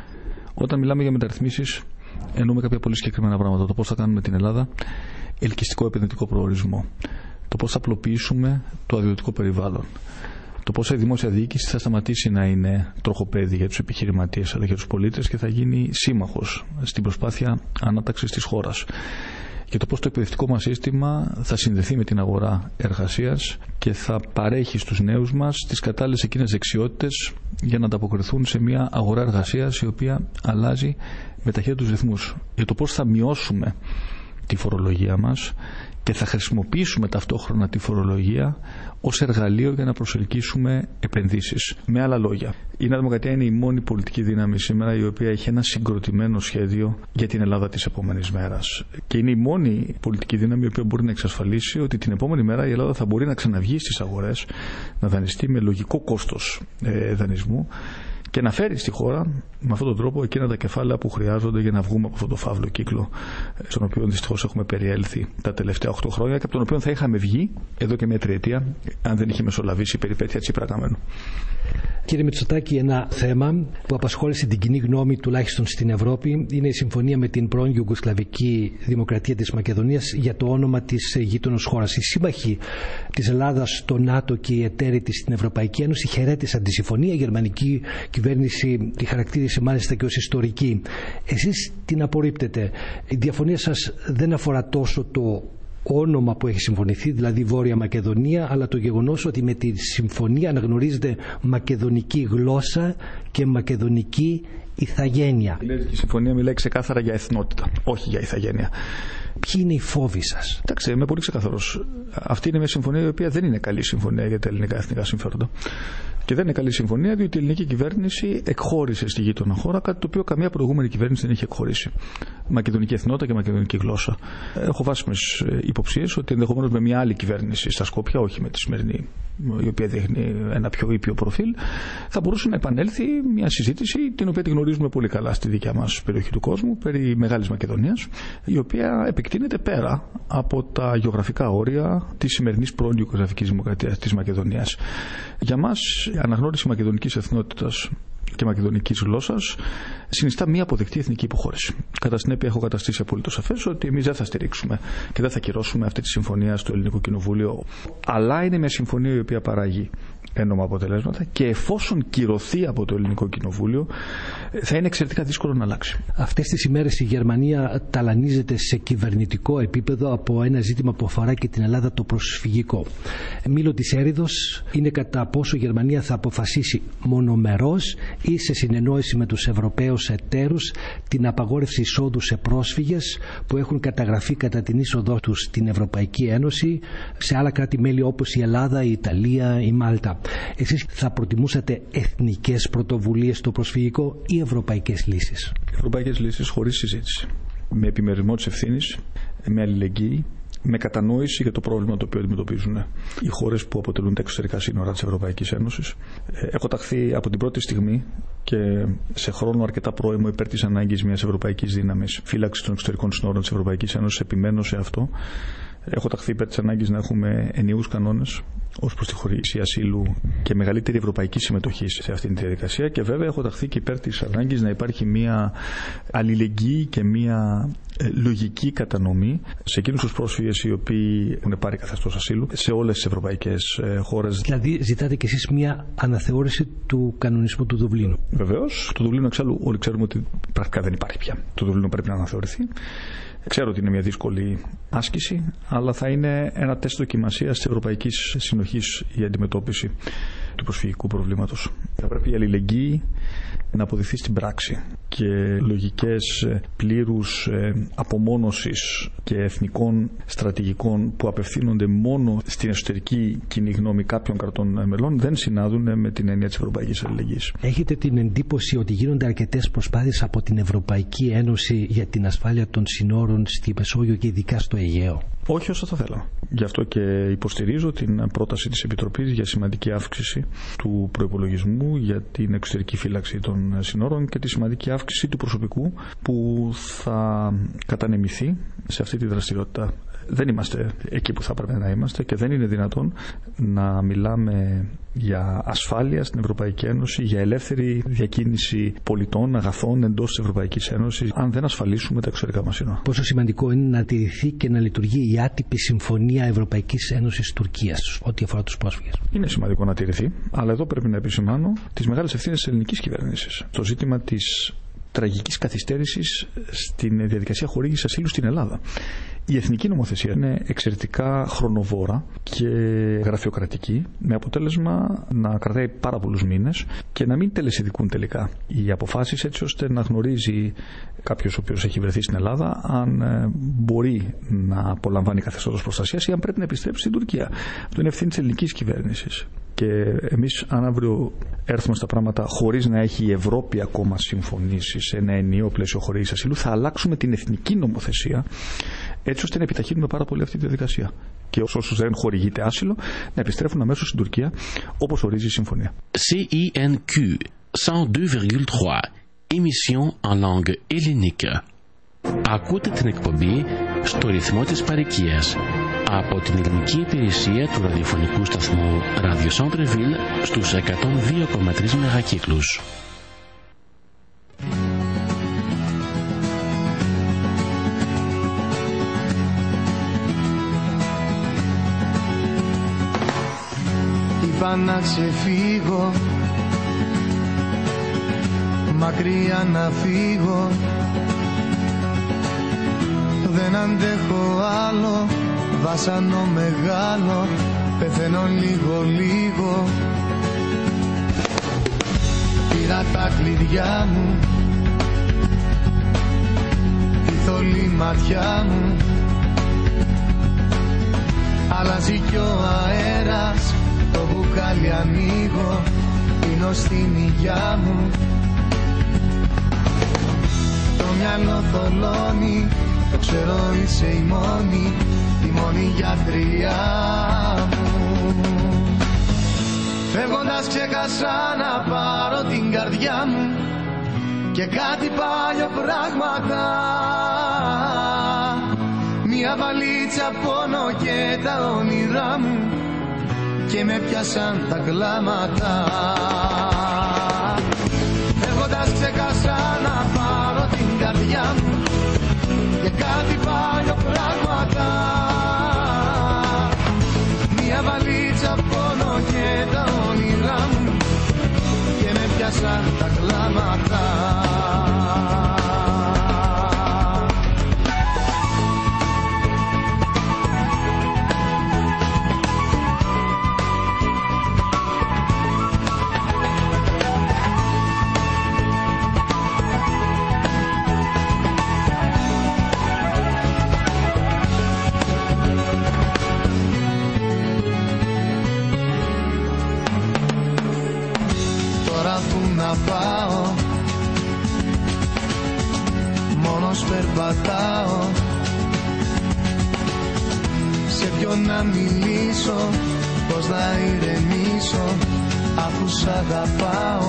Όταν μιλάμε για μεταρρυθμίσεις, εννοούμε κάποια πολύ συγκεκριμένα πράγματα. Το πώς θα κάνουμε την Ελλάδα ελκυστικό επενδυτικό προορισμό. Το πώς θα απλοποιήσουμε το αδειωτικό περιβάλλον. Το πώς η δημόσια διοίκηση θα σταματήσει να είναι τροχοπέδι για τους επιχειρηματίες αλλά για τους πολίτες και θα γίνει σύμμαχος στην προσπάθεια ανάταξης της χώρας. Και το πώς το εκπαιδευτικό μας σύστημα θα συνδεθεί με την αγορά εργασίας και θα παρέχει στους νέους μας τις κατάλληλες εκείνες δεξιότητες για να ανταποκριθούν σε μια αγορά εργασίας η οποία αλλάζει με ταχύτατους ρυθμούς. Για το πώς θα μειώσουμε τη φορολογία μας και θα χρησιμοποιήσουμε ταυτόχρονα τη φορολογία ως εργαλείο για να προσελκύσουμε επενδύσεις. Με άλλα λόγια, η Νέα Δημοκρατία είναι η μόνη πολιτική δύναμη σήμερα η οποία έχει ένα συγκροτημένο σχέδιο για την Ελλάδα της επόμενης μέρας. Και είναι η μόνη πολιτική δύναμη η οποία μπορεί να εξασφαλίσει ότι την επόμενη μέρα η Ελλάδα θα μπορεί να ξαναβγεί στις αγορές, να δανειστεί με λογικό κόστος ε, δανεισμού και να φέρει στη χώρα με αυτόν τον τρόπο εκείνα τα κεφάλαια που χρειάζονται για να βγούμε από αυτό το φαύλο κύκλο, στον οποίο δυστυχώς έχουμε περιέλθει τα τελευταία οκτώ χρόνια και από τον οποίο θα είχαμε βγει εδώ και μια τριετία, αν δεν είχε μεσολαβήσει η περιπέτεια Τσίπρα Καμένου. Κύριε Μητσοτάκη, ένα θέμα που απασχόλησε την κοινή γνώμη τουλάχιστον στην Ευρώπη είναι η συμφωνία με την πρώην Ιουγκοσλαβική Δημοκρατία της Μακεδονίας για το όνομα της γείτονος χώρας. Οι σύμμαχοι της Ελλάδας στο ΝΑΤΟ και οι εταίροι της στην Ευρωπαϊκή Ένωση χαιρέτησαν τη συμφωνία. Η γερμανική κυβέρνηση τη χαρακτήρισε μάλιστα και ως ιστορική. Εσείς την απορρίπτετε. Η διαφωνία σας δεν αφορά τόσο το όνομα που έχει συμφωνηθεί, δηλαδή Βόρεια Μακεδονία, αλλά το γεγονός ότι με τη συμφωνία αναγνωρίζεται μακεδονική γλώσσα και μακεδονική ηθαγένεια. Η συμφωνία μιλάει ξεκάθαρα για εθνότητα, όχι για ηθαγένεια. Ποιοι είναι οι φόβοι σας? Εντάξει, είμαι πολύ ξεκαθαρός. Αυτή είναι μια συμφωνία η οποία δεν είναι καλή συμφωνία για τα ελληνικά εθνικά συμφέροντα. Και δεν είναι καλή συμφωνία διότι η ελληνική κυβέρνηση εκχώρησε στη γείτονα χώρα κάτι το οποίο καμία προηγούμενη κυβέρνηση δεν είχε εκχωρήσει. Μακεδονική εθνότητα και μακεδονική γλώσσα. Έχω βάσιμες υποψίες ότι ενδεχομένως με μια άλλη κυβέρνηση στα Σκόπια, όχι με τη σημερινή, η οποία δείχνει ένα πιο ήπιο προφίλ, θα μπορούσε να επανέλθει μια συζήτηση την οποία τη γνωρίζουμε πολύ καλά στη δικιά μας περιοχή του κόσμου, περί Μεγάλης Μακεδονίας, η οποία επεκτείνεται πέρα από τα γεωγραφικά όρια της σημερινής πρώην Ιουγκοσλαβικής Δημοκρατίας της Μακεδονίας. Για μας, η αναγνώριση μακεδονικής εθνότητας και μακεδονικής γλώσσας συνιστά μία αποδεκτή εθνική υποχώρηση. Κατά συνέπεια, έχω καταστήσει απολύτως σαφές ότι εμείς δεν θα στηρίξουμε και δεν θα κυρώσουμε αυτή τη συμφωνία στο Ελληνικό Κοινοβούλιο. Αλλά είναι μια συμφωνία η οποία παράγει ένομα αποτελέσματα και εφόσον κυρωθεί από το Ελληνικό Κοινοβούλιο, θα είναι εξαιρετικά δύσκολο να αλλάξει. Αυτές τις ημέρες η Γερμανία ταλανίζεται σε κυβερνητικό επίπεδο από ένα ζήτημα που αφορά και την Ελλάδα, το προσφυγικό. Μήλο της έρηδος είναι κατά πόσο η Γερμανία θα αποφασίσει μονομερός ή σε συνεννόηση με τους Ευρωπαίους εταίρους την απαγόρευση εισόδου σε πρόσφυγες που έχουν καταγραφεί κατά την είσοδό τους στην Ευρωπαϊκή Ένωση σε άλλα κράτη-μέλη όπως η Ελλάδα, η Ιταλία, η Μάλτα. Εσείς θα προτιμούσατε εθνικές πρωτοβουλίες στο προσφυγικό ή ευρωπαϊκές λύσεις? Ευρωπαϊκές λύσεις χωρίς συζήτηση. Με επιμερισμό της ευθύνης, με αλληλεγγύη, με κατανόηση για το πρόβλημα το οποίο αντιμετωπίζουν οι χώρες που αποτελούν τα εξωτερικά σύνορα της Ευρωπαϊκής Ένωσης. Έχω ταχθεί από την πρώτη στιγμή και σε χρόνο αρκετά πρώιμο υπέρ της ανάγκης μιας ευρωπαϊκής δύναμης φύλαξης των εξωτερικών σύνορων της Ευρωπαϊκής Ένωσης. Επιμένω σε αυτό. Έχω ταχθεί υπέρ της ανάγκης να έχουμε ενιαίους κανόνες ως προς τη χορήγηση ασύλου και μεγαλύτερη ευρωπαϊκή συμμετοχή σε αυτήν τη διαδικασία. Και βέβαια έχω ταχθεί και υπέρ της ανάγκης να υπάρχει μια αλληλεγγύη και μια λογική κατανομή σε εκείνους τους πρόσφυγες οι οποίοι έχουν πάρει καθεστώς ασύλου σε όλες τις ευρωπαϊκές χώρες. Δηλαδή, ζητάτε κι εσείς μια αναθεώρηση του κανονισμού του Δουβλίνου? Βεβαίως. Το Δουβλίνο, εξάλλου, όλοι ξέρουμε ότι πρακτικά δεν υπάρχει πια. Το Δουβλίνο πρέπει να αναθεωρηθεί. Ξέρω ότι είναι μια δύσκολη άσκηση, αλλά θα είναι ένα τεστ δοκιμασίας της Ευρωπαϊκής Συνοχής η αντιμετώπιση του προσφυγικού προβλήματος. Θα πρέπει η αλληλεγγύη να αποδειχθεί στην πράξη και λογικές πλήρους απομόνωσης και εθνικών στρατηγικών που απευθύνονται μόνο στην εσωτερική κοινή γνώμη κάποιων κρατών μελών δεν συνάδουν με την έννοια της ευρωπαϊκής αλληλεγγύης. Έχετε την εντύπωση ότι γίνονται αρκετές προσπάθειες από την Ευρωπαϊκή Ένωση για την ασφάλεια των συνόρων στη Μεσόγειο και ειδικά στο Αιγαίο? Όχι όσο θα θέλαμε. Γι' αυτό και υποστηρίζω την πρόταση της Επιτροπής για σημαντική αύξηση του προϋπολογισμού για την εξωτερική φύλαξη των συνόρων και τη σημαντική αύξηση του προσωπικού που θα κατανεμηθεί σε αυτή τη δραστηριότητα. Δεν είμαστε εκεί που θα έπρεπε να είμαστε και δεν είναι δυνατόν να μιλάμε για ασφάλεια στην Ευρωπαϊκή Ένωση, για ελεύθερη διακίνηση πολιτών, αγαθών εντός της Ευρωπαϊκής Ένωσης, αν δεν ασφαλίσουμε τα εξωτερικά μας σύνορα. Πόσο σημαντικό είναι να τηρηθεί και να λειτουργεί η άτυπη Συμφωνία Ευρωπαϊκής Ένωσης Τουρκίας ό,τι αφορά τους πρόσφυγες? Είναι σημαντικό να τηρηθεί, αλλά εδώ πρέπει να επισημάνω τις μεγάλες ευθύνες της ελληνικής κυβέρνησης. Το ζήτημα της τραγικής καθυστέρησης στην διαδικασία χορήγησης ασύλου στην Ελλάδα. Η εθνική νομοθεσία είναι εξαιρετικά χρονοβόρα και γραφειοκρατική, με αποτέλεσμα να κρατάει πάρα πολλούς μήνες και να μην τελεσιδικούν τελικά οι αποφάσεις, έτσι ώστε να γνωρίζει κάποιος ο οποίος έχει βρεθεί στην Ελλάδα αν μπορεί να απολαμβάνει καθεστώτος προστασίας ή αν πρέπει να επιστρέψει στην Τουρκία. Αυτό είναι ευθύνη της ελληνικής κυβέρνησης. Και εμείς, αν αύριο έρθουμε στα πράγματα χωρίς να έχει η Ευρώπη ακόμα συμφωνήσει σε ένα ενιαίο πλαίσιο χορήγησης ασύλου, θα αλλάξουμε την εθνική νομοθεσία έτσι ώστε να επιταχύνουμε πάρα πολύ αυτή τη διαδικασία. Και όσους δεν χορηγείται άσυλο να επιστρέφουν αμέσως στην Τουρκία όπως ορίζει η συμφωνία. σι ι εν κιου. cent deux virgule trois, émission en langue hellénique. Ακούτε την εκπομπή στο ρυθμό της παροικίας από την ελληνική υπηρεσία του ραδιοφωνικού σταθμού Radio Centre Ville στους εκατόν δύο κόμμα τρία μεγακύκλους. Είπα να ξεφύγω, μακριά να φύγω, δεν αντέχω άλλο, βάσανο μεγάλο, πεθαίνω λίγο λίγο. Πήρα τα κλειδιά μου, η θολή ματιά μου, αλλάζει κι ο αέρας, το μπουκάλι ανοίγω, πίνω στην υγειά μου. Το μυαλό θολώνει, το ξέρω είσαι η μόνη, η μόνη γιατριά μου. Φεύγοντας ξέχασα να πάρω την καρδιά μου και κάτι παλιό πράγματα, μια βαλίτσα πόνο και τα όνειρά μου, και με πιάσαν τα κλάματα. Φεύγοντας ξέχασα να πάρω την καρδιά μου και κάτι παλιό πράγματα, μια βαλίτσα πόνο και τα όνειρά μου, και με πιάσαν τα κλάματα. Πάω, μόνος περπατάω, σε ποιον να μιλήσω, πώς να ηρεμήσω, αφού σ' αγαπάω.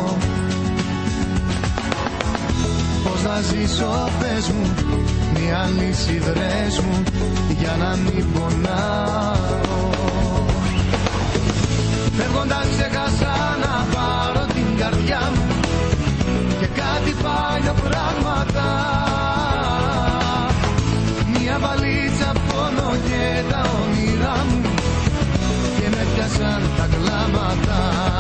Πώς να ζήσω πες μου, μια λύση βρες μου, για να μην πονάω. Φεύγοντας ξέχασα να πάρω την καρδιά μου και κάτι παλιό πράγματα, μια βαλίτσα πόνο και τα όνειρά μου, και με πιάσαν τα κλάματα.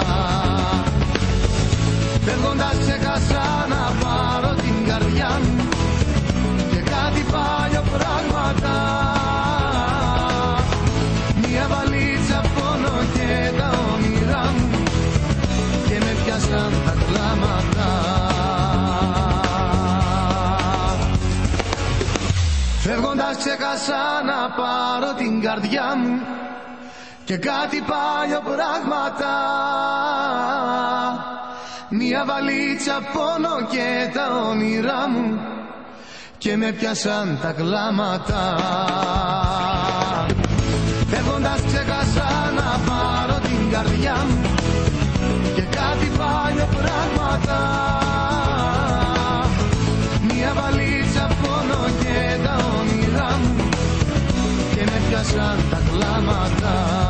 Φεύγοντας ξέχασα να πάρω την καρδιά μου και κάτι παλιό πράγματα, μια βαλίτσα πόνο και τα όνειρά μου, και με πιάσαν τα κλάματα. Φεύγοντας ξέχασα να πάρω την καρδιά μου και κάτι παλιό πράγματα, μια βαλίτσα πόνο και τα όνειρά μου, και με πιάσαν τα κλάματα. Φεύγοντας ξέχασα να πάρω την καρδιά μου και κάτι παλιό πράγματα, μια βαλίτσα πόνο και τα όνειρά μου, και με πιάσαν τα κλάματα.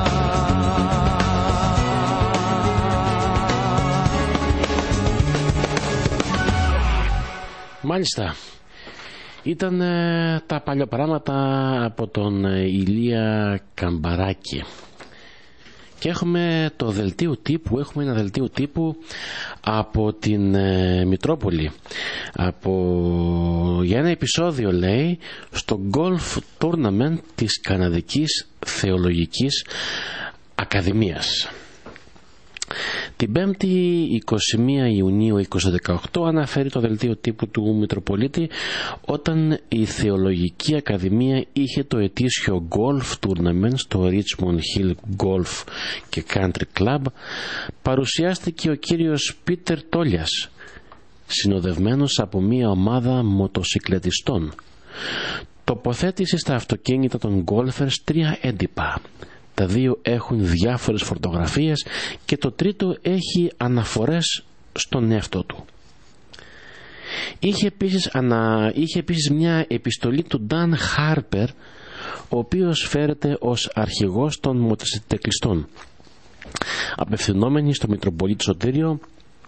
Μάλιστα. Ήταν ε, τα παλιά πράγματα από τον ε, Ηλία Καμπαράκη. Και έχουμε το δελτίο τύπου, έχουμε ένα δελτίο τύπου από την ε, Μητρόπολη, από, για ένα επεισόδιο λέει στο Golf Tournament της Καναδικής Θεολογικής Ακαδημίας. Την πέμπτη εικοστή πρώτη Ιουνίου είκοσι δεκαοκτώ αναφέρει το δελτίο τύπου του Μητροπολίτη όταν η Θεολογική Ακαδημία είχε το ετήσιο Golf Tournament στο Richmond Hill Golf και Country Club, παρουσιάστηκε ο κύριος Πίτερ Τόλιας συνοδευμένος από μια ομάδα μοτοσικλετιστών. Τοποθέτησε στα αυτοκίνητα των γκόλφερς τρία έντυπα. Τα δύο έχουν διάφορες φωτογραφίες και το τρίτο έχει αναφορές στον εαυτό του. Είχε επίσης, ανα... είχε επίσης μια επιστολή του Dan Harper, ο οποίος φέρεται ως αρχηγός των μοτοσυκλετιστών, απευθυνόμενοι στο Μητροπολίτη Σωτήριο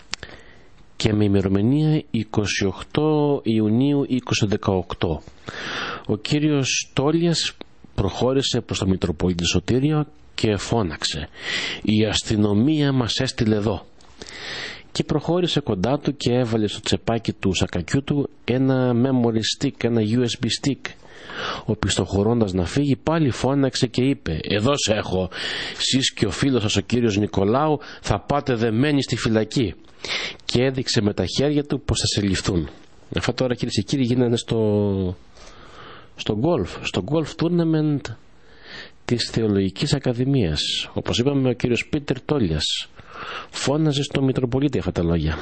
και με ημερομηνία είκοσι οκτώ Ιουνίου είκοσι δεκαοκτώ. Ο κύριος Τόλιας προχώρησε προς το Μητροπολίτη Σωτήριο και φώναξε «Η αστυνομία μας έστειλε εδώ». Και προχώρησε κοντά του και έβαλε στο τσεπάκι του σακακιού του ένα memory stick, ένα γιου ες μπι stick. Ο πιστοχωρώντας να φύγει πάλι φώναξε και είπε «Εδώ σε έχω, σεις και ο φίλος σας ο κύριος Νικολάου θα πάτε δεμένοι στη φυλακή». Και έδειξε με τα χέρια του πως θα συλληφθούν. Αυτά τώρα, κυρίες και κύριοι, γίνανε στο στο golf, στο golf tournament της Θεολογικής Ακαδημίας. Όπως είπαμε, ο κύριος Πίτερ Τόλιας φώναζε στο Μητροπολίτη αυτά τα λόγια.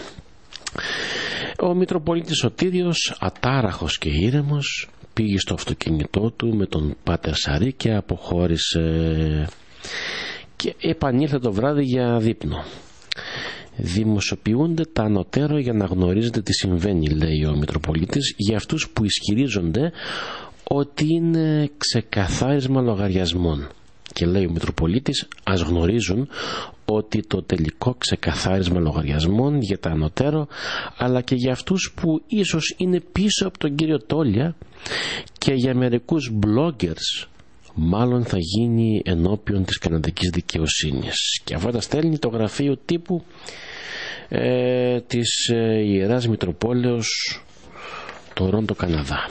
Ο Μητροπολίτης Σωτήριος, ατάραχος και ήρεμος, πήγε στο αυτοκίνητό του με τον Πάτερ Σαρή και αποχώρησε και επανήλθε το βράδυ για δείπνο. «Δημοσιοποιούνται τα ανωτέρω για να γνωρίζετε τι συμβαίνει», λέει ο Μητροπολίτης, για αυτούς που ισχυρίζονται ότι είναι ξεκαθάρισμα λογαριασμών. Και λέει ο Μητροπολίτης, ας γνωρίζουν ότι το τελικό ξεκαθάρισμα λογαριασμών για τα ανωτέρω, αλλά και για αυτούς που ίσως είναι πίσω από τον κύριο Τόλια και για μερικούς bloggers, μάλλον θα γίνει ενώπιον της καναδικής δικαιοσύνης. Και αυτά τα στέλνει το γραφείο τύπου ε, της ε, Ιεράς Μητροπόλεως Τορόντο, Καναδά.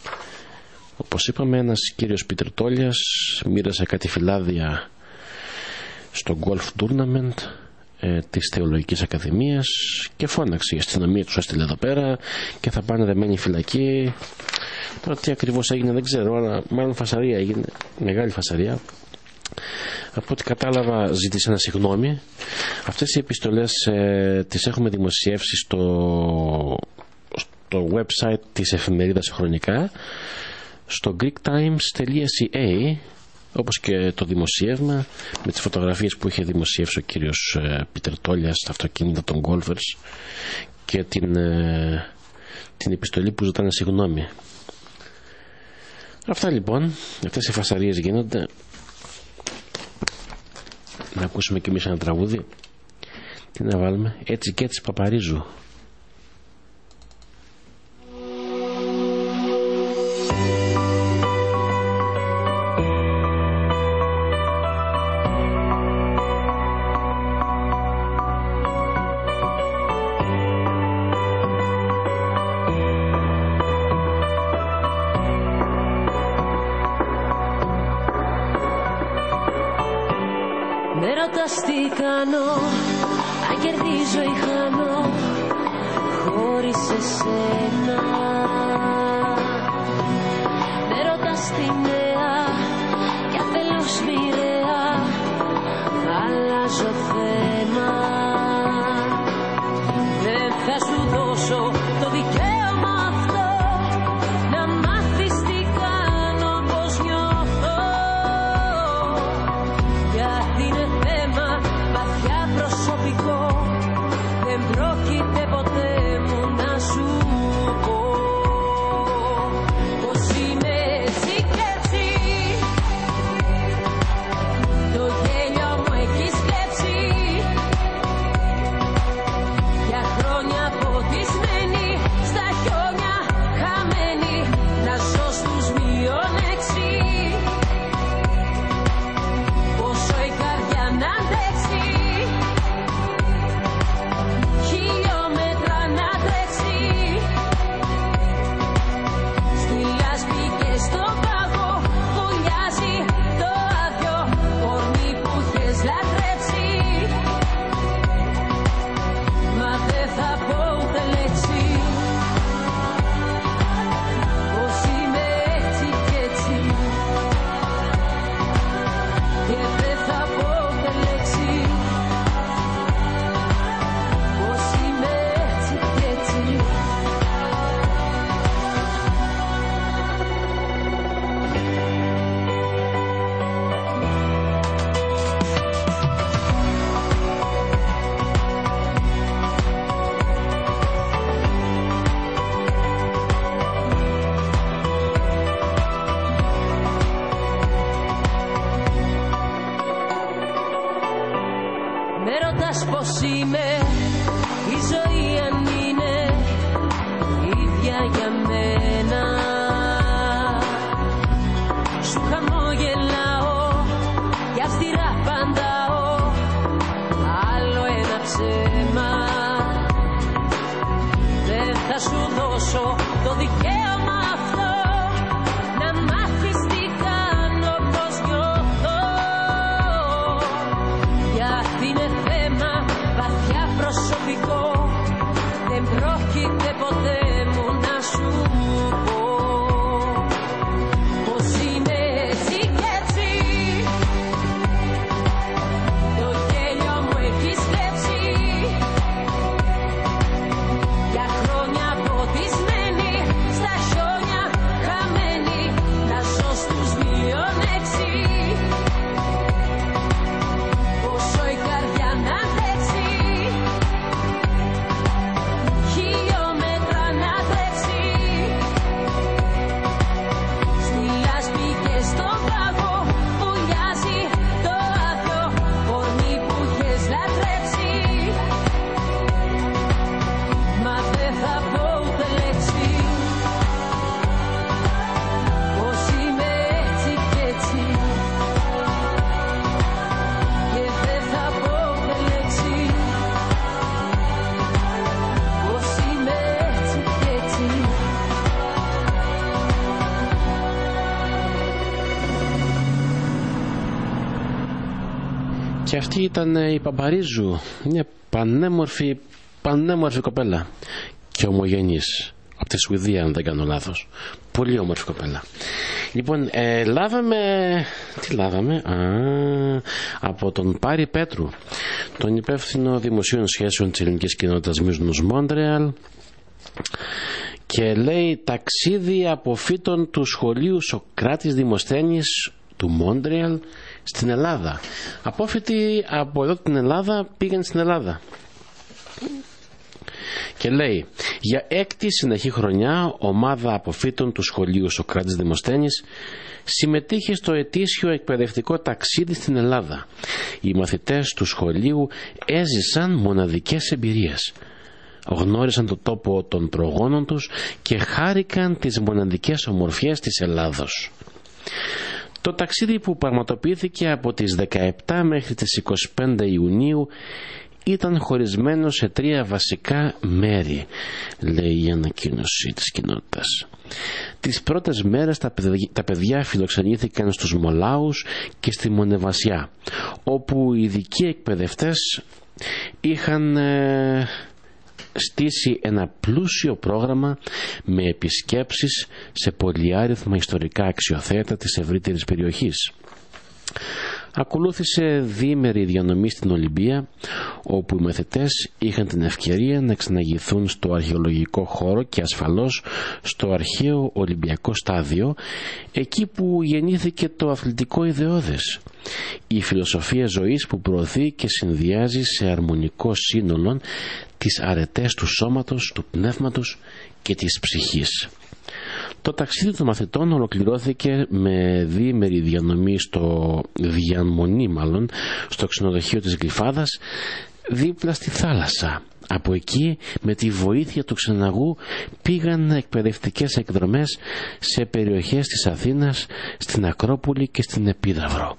Όπως είπαμε, ένας κύριος Πίτερ Τόλιας μοίρασε κάτι φυλάδια στο golf tournament ε, της Θεολογικής Ακαδημίας και φώναξε, η αστυνομία τους έστειλε εδώ πέρα και θα πάνε δεμένοι φυλακή. Τώρα τι ακριβώς έγινε δεν ξέρω, αλλά μάλλον φασαρία έγινε, μεγάλη φασαρία. Από ό,τι κατάλαβα ζήτησε ένα συγγνώμη. Αυτές οι επιστολές ε, τις έχουμε δημοσιεύσει στο, στο website της εφημερίδας Χρονικά, στο greektimes.ca, όπως και το δημοσίευμα με τις φωτογραφίες που είχε δημοσιεύσει ο κύριος ε, Πίτερ Τόλιας στα αυτοκίνητα των golfers και την, ε, την επιστολή που ζητάνε συγγνώμη. Αυτά λοιπόν, αυτές οι φασαρίες γίνονται. Να ακούσουμε κι εμείς ένα τραγούδι. Τι να βάλουμε? Έτσι και έτσι Παπαρίζου. Αν κερδίζω ή χάνω χωρίς εσένα, με ρωτάς τη νέα κι αν θέλω μοιραία αλλάζω θέμα. Δεν θα σου δώσω το δικαίωμα αυτό να μάθεις τι κάνω, πως νιώθω, γιατί είναι θέμα βαθιά προσωπικό. Δεν πρόκειται ποτέ μου να σου πω πως είμαι έτσι και έτσι Πώς είμαι η ζωή αν είναι ίδια για μένα. Σου χαμογελάω και αυστηρά απαντάω άλλο ένα ψέμα. Δεν θα σου δώσω το δικαίωμα αυτό να μάθεις τι κάνω, πώς νιώθω. Γιατί είναι θέμα βαθιά προσωπικό, δεν πρόκειται ποτέ μου να σου πω. Πως είμαι έτσι και έτσι, το γέλιο μου έχει κλέψει. Για χρόνια ποτισμένη στα χιόνια, χαμένη να ζω στους μίλιον έξι. Πόσο η καρδιά να αντέξει, χιλιόμετρα να τρέξει. Στη λάσπη και στον πάγο βουλιάζει το άδειο κορμί που είχες λατρέψει. Μα δεν θα πω ούτε λέξη. Πως είμαι έτσι κι έτσι, και δεν θα πω ούτε λέξη. Πως είμαι έτσι κι έτσι. Και αυτή ήταν η Παπαρίζου, μια πανέμορφη, πανέμορφη κοπέλα και ομογενής, από τη Σουηδία αν δεν κάνω λάθος. Πολύ όμορφη κοπέλα. Λοιπόν, ε, λάβαμε, τι λάβαμε, Α, από τον Πάρη Πέτρου, τον υπεύθυνο δημοσίων σχέσεων της ελληνικής κοινότητας Μίζωνος Μόντρεαλ, και λέει ταξίδι αποφύτων του σχολείου Σοκράτης Δημοσθένης του Μόντρεαλ στην Ελλάδα. Απόφοιτοι από εδώ την Ελλάδα πήγαν στην Ελλάδα. Και λέει, για έκτη συνεχή χρονιά ομάδα αποφύτων του σχολείου Σοκράτης Δημοσθένης συμμετείχε στο ετήσιο εκπαιδευτικό ταξίδι στην Ελλάδα. Οι μαθητές του σχολείου έζησαν μοναδικές εμπειρίες. Γνώρισαν το τόπο των προγόνων τους και χάρηκαν τις μοναδικές ομορφιές της Ελλάδος. Το ταξίδι που πραγματοποιήθηκε από τις δεκαεπτά μέχρι τις είκοσι πέντε Ιουνίου ήταν χωρισμένο σε τρία βασικά μέρη, λέει η ανακοίνωση της κοινότητας. Τις πρώτες μέρες τα παιδιά, τα παιδιά φιλοξενήθηκαν στους Μολάους και στη Μονεβασιά, όπου οι ειδικοί εκπαιδευτές είχαν ε, στήσει ένα πλούσιο πρόγραμμα με επισκέψεις σε πολυάριθμα ιστορικά αξιοθέατα της ευρύτερης περιοχής. Ακολούθησε διήμερη διανομή στην Ολυμπία, όπου οι μαθητές είχαν την ευκαιρία να εξαναγηθούν στο αρχαιολογικό χώρο και ασφαλώς στο αρχαίο Ολυμπιακό στάδιο, εκεί που γεννήθηκε το αθλητικό ιδεώδες, η φιλοσοφία ζωής που προωθεί και συνδυάζει σε αρμονικό σύνολο τις αρετές του σώματος, του πνεύματος και της ψυχής. Το ταξίδι των μαθητών ολοκληρώθηκε με διήμερη διανομή στο διαμονή μάλλον στο ξενοδοχείο της Γλυφάδας δίπλα στη θάλασσα. Από εκεί με τη βοήθεια του ξεναγού πήγαν εκπαιδευτικές εκδρομές σε περιοχές της Αθήνας, στην Ακρόπολη και στην Επίδαυρο.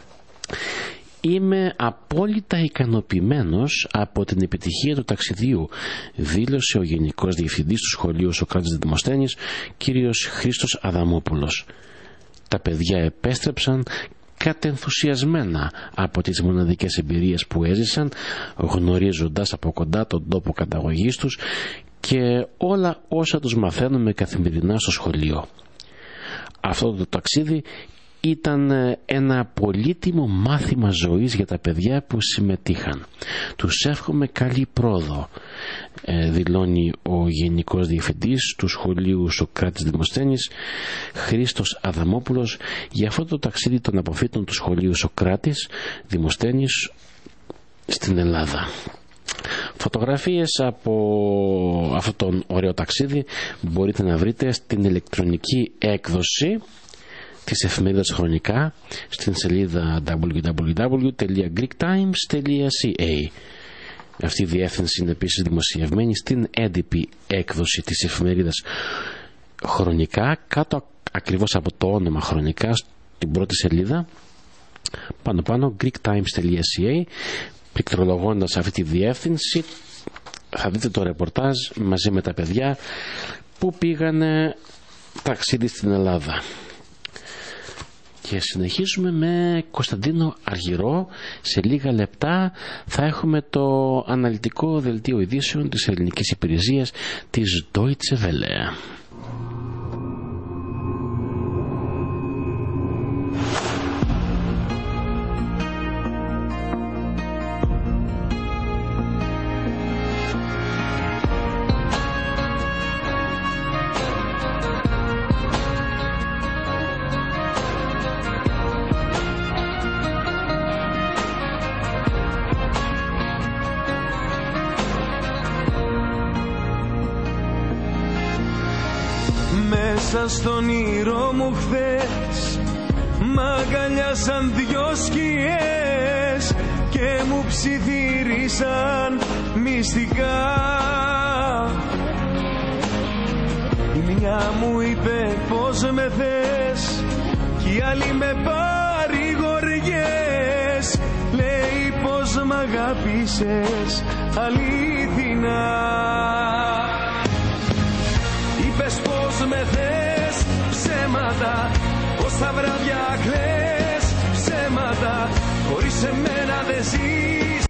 Είμαι απόλυτα ικανοποιημένος από την επιτυχία του ταξιδιού, δήλωσε ο Γενικός Διευθυντής του Σχολείου Σοκράτης Δημοσθένης, κύριος Χρήστος Αδαμόπουλος. Τα παιδιά επέστρεψαν κατενθουσιασμένα από τις μοναδικές εμπειρίες που έζησαν, γνωρίζοντας από κοντά τον τόπο καταγωγής τους και όλα όσα τους μαθαίνουμε καθημερινά στο σχολείο. Αυτό το ταξίδι ήταν ένα πολύτιμο μάθημα ζωής για τα παιδιά που συμμετείχαν. Τους εύχομαι καλή πρόοδο, δηλώνει ο Γενικός Διευθυντής του Σχολείου Σοκράτης Δημοσθένης, Χρήστος Αδαμόπουλος, για αυτό το ταξίδι των αποφύτων του Σχολείου Σοκράτης Δημοσθένης στην Ελλάδα. Φωτογραφίες από αυτό τον ωραίο ταξίδι μπορείτε να βρείτε στην ηλεκτρονική έκδοση της εφημερίδας Χρονικά στην σελίδα double-u double-u double-u τελεία greek times τελεία c a. Αυτή η διεύθυνση είναι επίσης δημοσιευμένη στην έντυπη έκδοση της εφημερίδας Χρονικά, κάτω ακριβώς από το όνομα Χρονικά, στην πρώτη σελίδα, πάνω πάνω greektimes.ca. Πληκτρολογώντας αυτή τη διεύθυνση θα δείτε το ρεπορτάζ μαζί με τα παιδιά που πήγανε ταξίδι στην Ελλάδα. Και συνεχίζουμε με Κωνσταντίνο Αργυρό. Σε λίγα λεπτά θα έχουμε το αναλυτικό δελτίο ειδήσεων της ελληνικής υπηρεσίας της Deutsche Welle. Μέσα στον ήρω μου χθες μ' αγκαλιάσαν δυο σκιές και μου ψιθύρισαν μυστικά. Η μια μου είπε πως με θες κι η άλλη με παρηγοριές. Λέει πως μ' αγάπησες αλήθινα. Είπες πως με θες ψέματα, πως τα βράδια κλαις ψέματα, χωρίς εμένα δεν ζεις.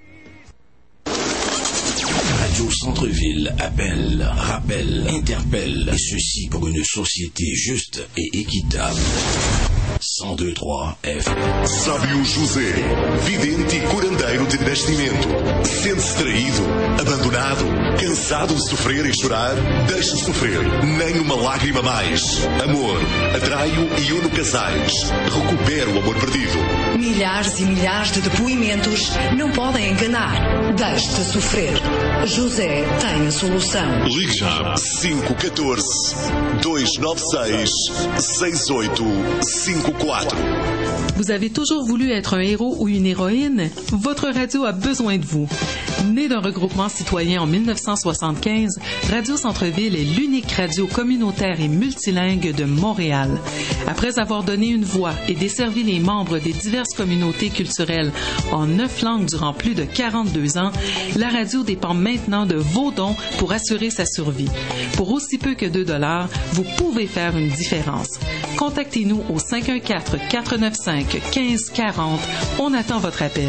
Radio Centre-Ville appelle, rappelle, interpelle, et ceci pour une société juste et équitable. cento e dois vírgula três F. Sábio José, vidente e curandeiro de nascimento. Sente-se traído, abandonado, cansado de sofrer e chorar? Deixe de sofrer, nem uma lágrima mais. Amor, atrai-o e une casais. Recupere o amor perdido. Milhares e milhares de depoimentos não podem enganar. Deixe de sofrer. José tem a solução. Ligue já cinco um quatro, dois nove seis, seis oito cinco quatro. Vous avez toujours voulu être un héros ou une héroïne? Votre radio a besoin de vous. Née d'un regroupement citoyen en mille neuf cent soixante-quinze, Radio Centre-Ville est l'unique radio communautaire et multilingue de Montréal. Après avoir donné une voix et desservi les membres des diverses communautés culturelles en neuf langues durant plus de quarante-deux ans, la radio dépend maintenant de vos dons pour assurer sa survie. Pour aussi peu que deux dollars, vous pouvez faire une différence. Contactez-nous au cinq un quatre, quatre neuf cinq, quinze quarante. On attend votre appel.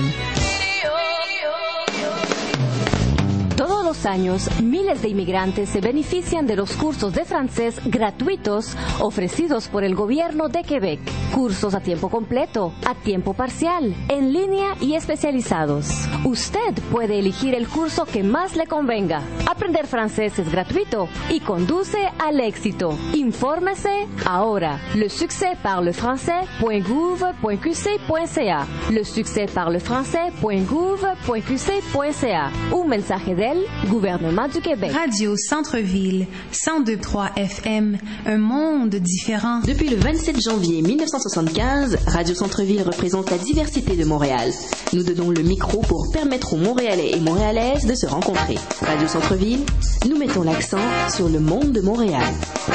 Todos los años, miles de inmigrantes se benefician de los cursos de francés gratuitos ofrecidos por el gobierno de Quebec. Cursos a tiempo completo, a tiempo parcial, en línea y especializados. Usted puede elegir el curso que más le convenga. Aprender francés es gratuito y conduce al éxito. Infórmese ahora. Le succès par le français point gouv point q c point c a. Le succès par le français point gouv point q c point c a. Un mensaje del gouvernement du Québec. Radio Centre-Ville, cent deux virgule trois F M, un monde différent. Depuis le vingt-sept janvier mille neuf cent soixante-quinze, Radio Centre-Ville représente la diversité de Montréal. Nous donnons le micro pour permettre aux Montréalais et Montréalaises de se rencontrer. Radio Centre-Ville, nous mettons l'accent sur le monde de Montréal.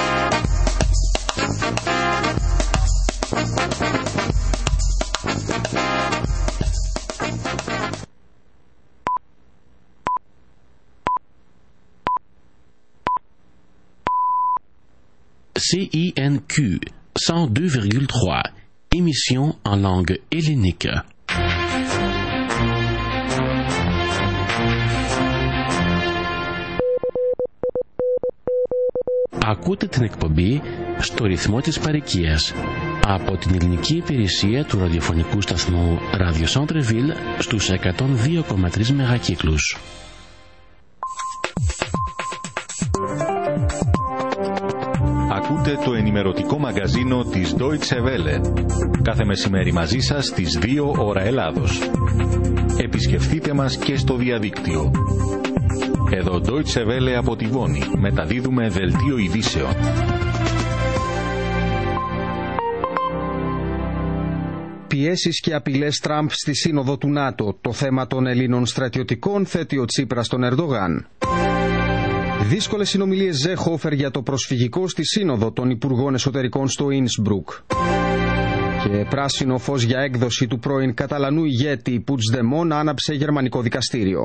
C I N Q cent deux virgule trois, émission en langue hellénique. Ακούτε την εκπομπή στο ρυθμό της παροικίας από την ελληνική υπηρεσία του ραδιοφωνικού σταθμού Radio Centre-Ville στους εκατόν δύο κόμμα τρία μεγακύκλους. Ακούτε το ενημερωτικό μαγκαζίνο της Deutsche Welle. Κάθε μεσημέρι μαζί σας στις δύο ώρα Ελλάδος. Επισκεφτείτε μας και στο διαδίκτυο. Εδώ Deutsche Welle από τη Βόνη. Μεταδίδουμε δελτίο ειδήσεων. πιέσεις και απειλές Τραμπ στη Σύνοδο του ΝΑΤΟ. Το θέμα των Ελλήνων στρατιωτικών θέτει ο Τσίπρας στον Ερντογάν. Δύσκολες συνομιλίες Ζέχοφερ για το προσφυγικό στη Σύνοδο των Υπουργών Εσωτερικών στο Ίνσμπρουκ. Και πράσινο φως για έκδοση του πρώην Καταλανού ηγέτη Πουτσδεμόν άναψε γερμανικό δικαστήριο.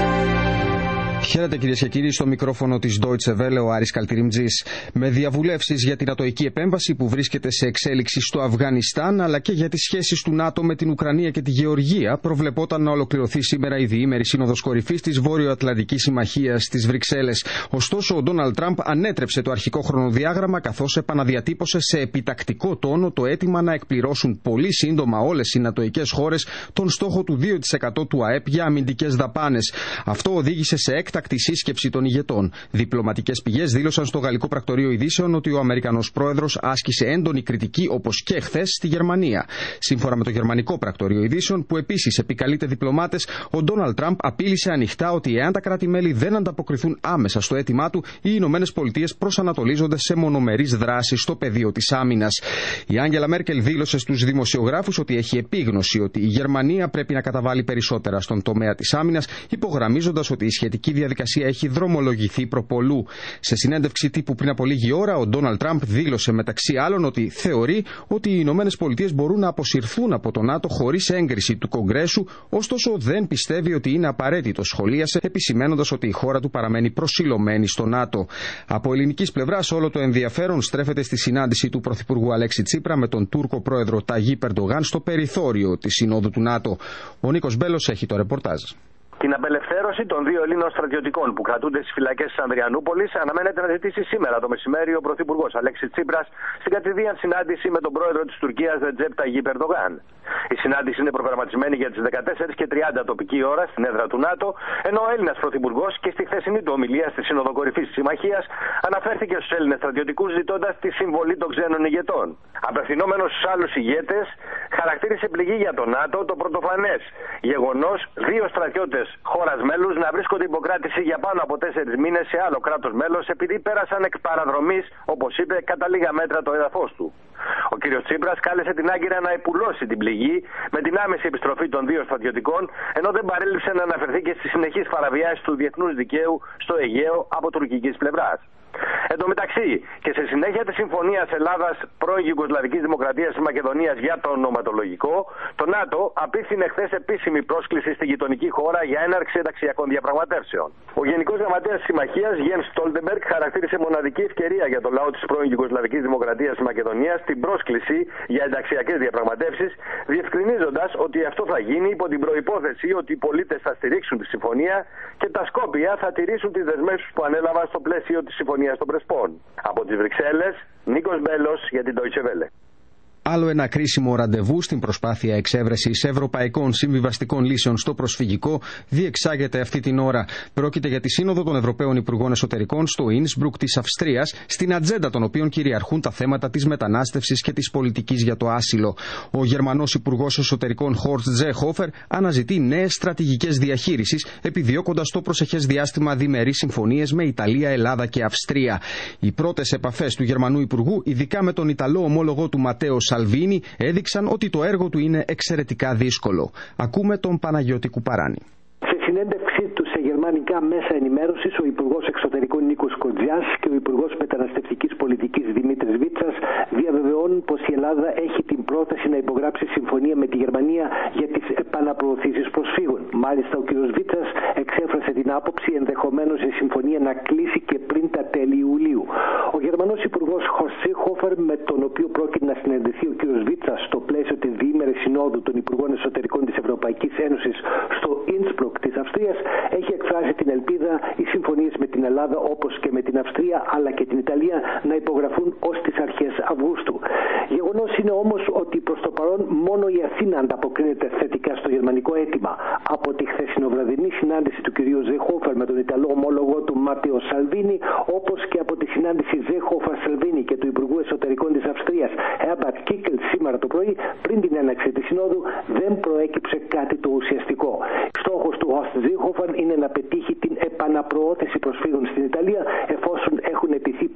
Χαίρετε κυρίες και κύριοι, στο μικρόφωνο της Deutsche Welle ο Άρης Καλτιριμτζής. Με διαβουλεύσεις για την ατοική επέμβαση που βρίσκεται σε εξέλιξη στο Αφγανιστάν, αλλά και για τις σχέσεις του ΝΑΤΟ με την Ουκρανία και τη Γεωργία, προβλεπόταν να ολοκληρωθεί σήμερα η διήμερη Σύνοδος Κορυφής της Βόρειο-Ατλαντικής Συμμαχίας στις Βρυξέλλες. Ωστόσο, ο Ντόναλντ Τραμπ ανέτρεψε το αρχικό χρονοδιάγραμμα, καθώς επαναδιατύπωσε σε επιτακτικό τόνο το αίτημα να εκπληρώσουν πολύ σύντομα όλες οι νατοικές χώρες τον στόχο του δύο τοις εκατό του ΑΕΠ για αμυντικές δαπάνες. Αυτό οδήγησε σε έκτακτη τη σύσκεψη των ηγετών. Διπλωματικές πηγές δήλωσαν στο γαλλικό πρακτορείο ειδήσεων ότι ο Αμερικανός πρόεδρος άσκησε έντονη κριτική, όπως και χθες, στη Γερμανία. Σύμφωνα με το γερμανικό πρακτορείο ειδήσεων, που επίσης επικαλείται διπλωμάτες, ο Ντόναλντ Τραμπ απείλησε ανοιχτά ότι εάν τα κράτη-μέλη δεν ανταποκριθούν άμεσα στο αίτημά του, οι Ηνωμένες Πολιτείες προσανατολίζονται σε μονομερείς δράσεις στο πεδίο της άμυνας. Η Άγγελα Μέρκελ δήλωσε στους δημοσιογράφους ότι έχει επίγνωση ότι η Γερμανία πρέπει να καταβάλει περισσότερα στον τομέα της άμυνας, υπογραμμίζοντας ότι η σχετική διαδικασία έχει δρομολογηθεί προπολού. Σε συνέντευξη τύπου πριν από λίγη ώρα, ο Ντόναλντ Τραμπ δήλωσε μεταξύ άλλων ότι θεωρεί ότι οι Ηνωμένες Πολιτείες μπορούν να αποσυρθούν από το ΝΑΤΟ χωρίς έγκριση του Κογκρέσου, ωστόσο δεν πιστεύει ότι είναι απαραίτητο, σχολίασε, επισημαίνοντας ότι η χώρα του παραμένει προσιλωμένη στο ΝΑΤΟ. Από ελληνικής πλευράς, όλο το ενδιαφέρον στρέφεται στη συνάντηση του Πρωθυπουργού Αλέξη Τσίπρα με τον Τούρκο πρόεδρο Ταγίπ Ερντογάν στο περιθώριο της Συνόδου του ΝΑΤΟ. Ο Νίκος Μπέλος έχει το ρεπορτάζ. Την απελευθέρωση των δύο Ελλήνων στρατιωτικών που κρατούνται στις φυλακές της Ανδριανούπολης αναμένεται να ζητήσει σήμερα το μεσημέρι ο Πρωθυπουργός Αλέξης Τσίπρας στην κατηδίαν συνάντηση με τον πρόεδρο της Τουρκίας Ρετζέπ Ταγίπ Ερντογάν. Η συνάντηση είναι προγραμματισμένη για τις δεκατέσσερις και τριάντα τοπική ώρα στην έδρα του ΝΑΤΟ, ενώ ο Έλληνας Πρωθυπουργός και στη χθεσινή του ομιλία στη Σύνοδο Κορυφής της Συμμαχίας αναφέρθηκε στους Έλληνες στρατιωτικούς ζητώντας τη συμβολή των ξένων ηγετών. Απευθυνόμενος στους άλλους ηγέτες, χαρακτήρισε πληγή για το ΝΑΤΟ το πρωτοφανές γεγονός δύο στρατιώτες χώρας μέλους να βρίσκονται υποκράτηση για πάνω από τέσσερις μήνες σε άλλο κράτος μέλος επειδή πέρασαν εκ παραδρομής, όπως είπε, κατά λίγα μέτρα το έδαφος του. Ο κ. Τσίπρας κάλεσε την Άγκυρα να επουλώσει την πληγή με την άμεση επιστροφή των δύο στρατιωτικών, ενώ δεν παρέλειψε να αναφερθεί και στις συνεχείς παραβιάσεις του διεθνούς δικαίου στο Αιγαίο από τουρκικής πλευράς. Εν τω μεταξύ, και σε συνέχεια της συμφωνίας Ελλάδα-πρώην Ιουγκοσλαβικής Δημοκρατίας της Μακεδονίας για το ονοματολογικό, το ΝΑΤΟ απίθυνε χθες επίσημη πρόσκληση στη γειτονική χώρα για έναρξη ενταξιακών διαπραγματεύσεων. Ο Γενικός Γραμματέας της Συμμαχίας, Γιένς Στόλτεμπεργκ, χαρακτήρισε μοναδική ευκαιρία για το λαό της πρώην Ιουγκοσλαβικής Δημοκρατίας της Μακεδονίας την πρόσκληση για ενταξιακές διαπραγματεύσεις, διευκρινίζοντας ότι αυτό θα γίνει υπό την προϋπόθεση ότι οι πολίτες θα στηρίξουν τη συμφωνία και τα Σκόπια θα τηρήσουν τις δεσμεύσεις που ανέλαβαν στο πλαίσιο της συμφωνίας των Πρεσπών. Από τις Βρυξέλλες, Νίκος Μπέλος για την Deutsche Welle. Άλλο ένα κρίσιμο ραντεβού στην προσπάθεια εξέβρεσης ευρωπαϊκών συμβιβαστικών λύσεων στο προσφυγικό διεξάγεται αυτή την ώρα. Πρόκειται για τη Σύνοδο των Ευρωπαίων Υπουργών Εσωτερικών στο Ίνσμπρουκ της Αυστρίας, στην ατζέντα των οποίων κυριαρχούν τα θέματα της μετανάστευσης και της πολιτικής για το άσυλο. Ο Γερμανός Υπουργός Εσωτερικών Χόρστ Ζέχοφερ αναζητεί νέες στρατηγικές διαχείρισης, επιδιώκοντας το προσεχές διάστημα διμερείς συμφωνίες με Ιταλία, Ελλάδα και Αυστρία. Οι πρώτες επαφές του Γερμανού Υπουργού, ειδικά με τον Ιταλό ομόλογο του Ματέο Σαλβίνι, έδειξαν ότι το έργο του είναι εξαιρετικά δύσκολο. Ακούμε τον Παναγιώτη Κουπαράνη. Σε συνέντευξή του σε γερμανικά μέσα ενημέρωσης, ο Υπουργός Εξωτερικών Νίκος Κοντζιάς και ο Υπουργός Μεταναστευτικής Πολιτικής Δημήτρης Βίτσας διαβεβαιώνουν πως η Ελλάδα έχει την πρόθεση να υπογράψει συμφωνία με τη Γερμανία για τις επαναπροωθήσεις προσφύγων. Μάλιστα, ο κ. Βίτσας εξέφρασε την άποψη ενδεχομένως η συμφωνία να κλείσει και πριν τα τέλη Ιουλίου. Ο Γερμανός Υπουργός Χορστ Ζέχοφερ, με τον οποίο πρόκειται να συναντηθεί ο κ. Βίτσας στο πλαίσιο της διήμερης συνόδου των Υπουργών Εσωτερικών της Ευρωπαϊκής Ένωσης στο Ίνσμπρουκ της Αυστρίας, έχει εκφράσει την ελπίδα οι συμφωνίες με την Ελλάδα όπως και με την Αυστρία αλλά και την Ιταλία να υπογραφούν ως τις αρχές Αυγούστου. Γεγονός είναι όμως ότι προς το παρόν μόνο η Αθήνα ανταποκρίνεται θετικά στο γερμανικό αίτημα. Από τη χθεσινοβραδινή συνάντηση του κ. Ζέχοφερ με τον Ιταλό ομόλογο του Μάτεο Σαλβίνι, όπως και από τη συνάντηση Ζέχοφερ-Σαλβίνι και του Υπουργού Εσωτερικών της Αυστρίας Herbert Kickl σήμερα το πρωί, πριν την έναρξη της Συνόδου, δεν προέκυψε κάτι το ουσιαστικό. Στόχος του Χορστ Ζέχοφερ είναι να πετύχει την επαναπροώθηση προσφύγων στην Ιταλία, εφόσον έχουν ετηθεί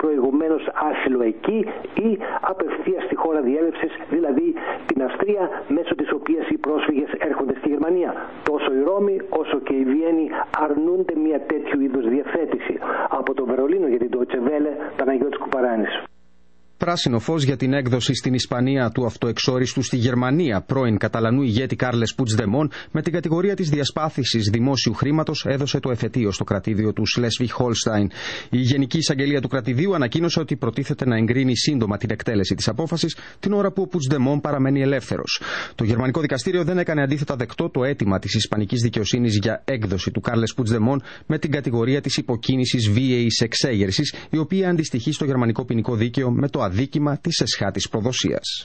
προηγουμένως άσυλο εκεί ή απευθείας στη χώρα διέλευσης, δηλαδή την Αυστρία, μέσω της οποίας οι πρόσφυγες έρχονται στη Γερμανία. Τόσο η Ρώμη όσο και η Βιέννη αρνούνται μια τέτοιου είδους διευθέτηση. Από το Βερολίνο για την Deutsche Welle, Παναγιώτης Κουπαράνης. Πράσινο φως για την έκδοση στην Ισπανία του αυτοεξόριστου στη Γερμανία πρώην Καταλανού ηγέτη Κάρλες Πουτσδεμόν με την κατηγορία της διασπάθησης δημόσιου χρήματος έδωσε το εφετείο στο κρατήδιο του Σλέσβιχ Χόλσταϊν. Η Γενική Εισαγγελία του κρατηδίου ανακοίνωσε ότι προτίθεται να εγκρίνει σύντομα την εκτέλεση της απόφασης, την ώρα που ο Πουτσδεμόν παραμένει ελεύθερος. Το γερμανικό δικαστήριο δεν έκανε αντίθετα δεκτό το αίτημα της ισπανικής δικαιοσύνης για έκδοση του Κάρλες Πουτσδεμόν με την κατηγορία της υποκίνησης βίαιης εξέγερσης, η οποία αντιστοιχεί στο γερμανικό ποινικό δίκαιο με το αδίκημα της εσχάτης προδοσίας.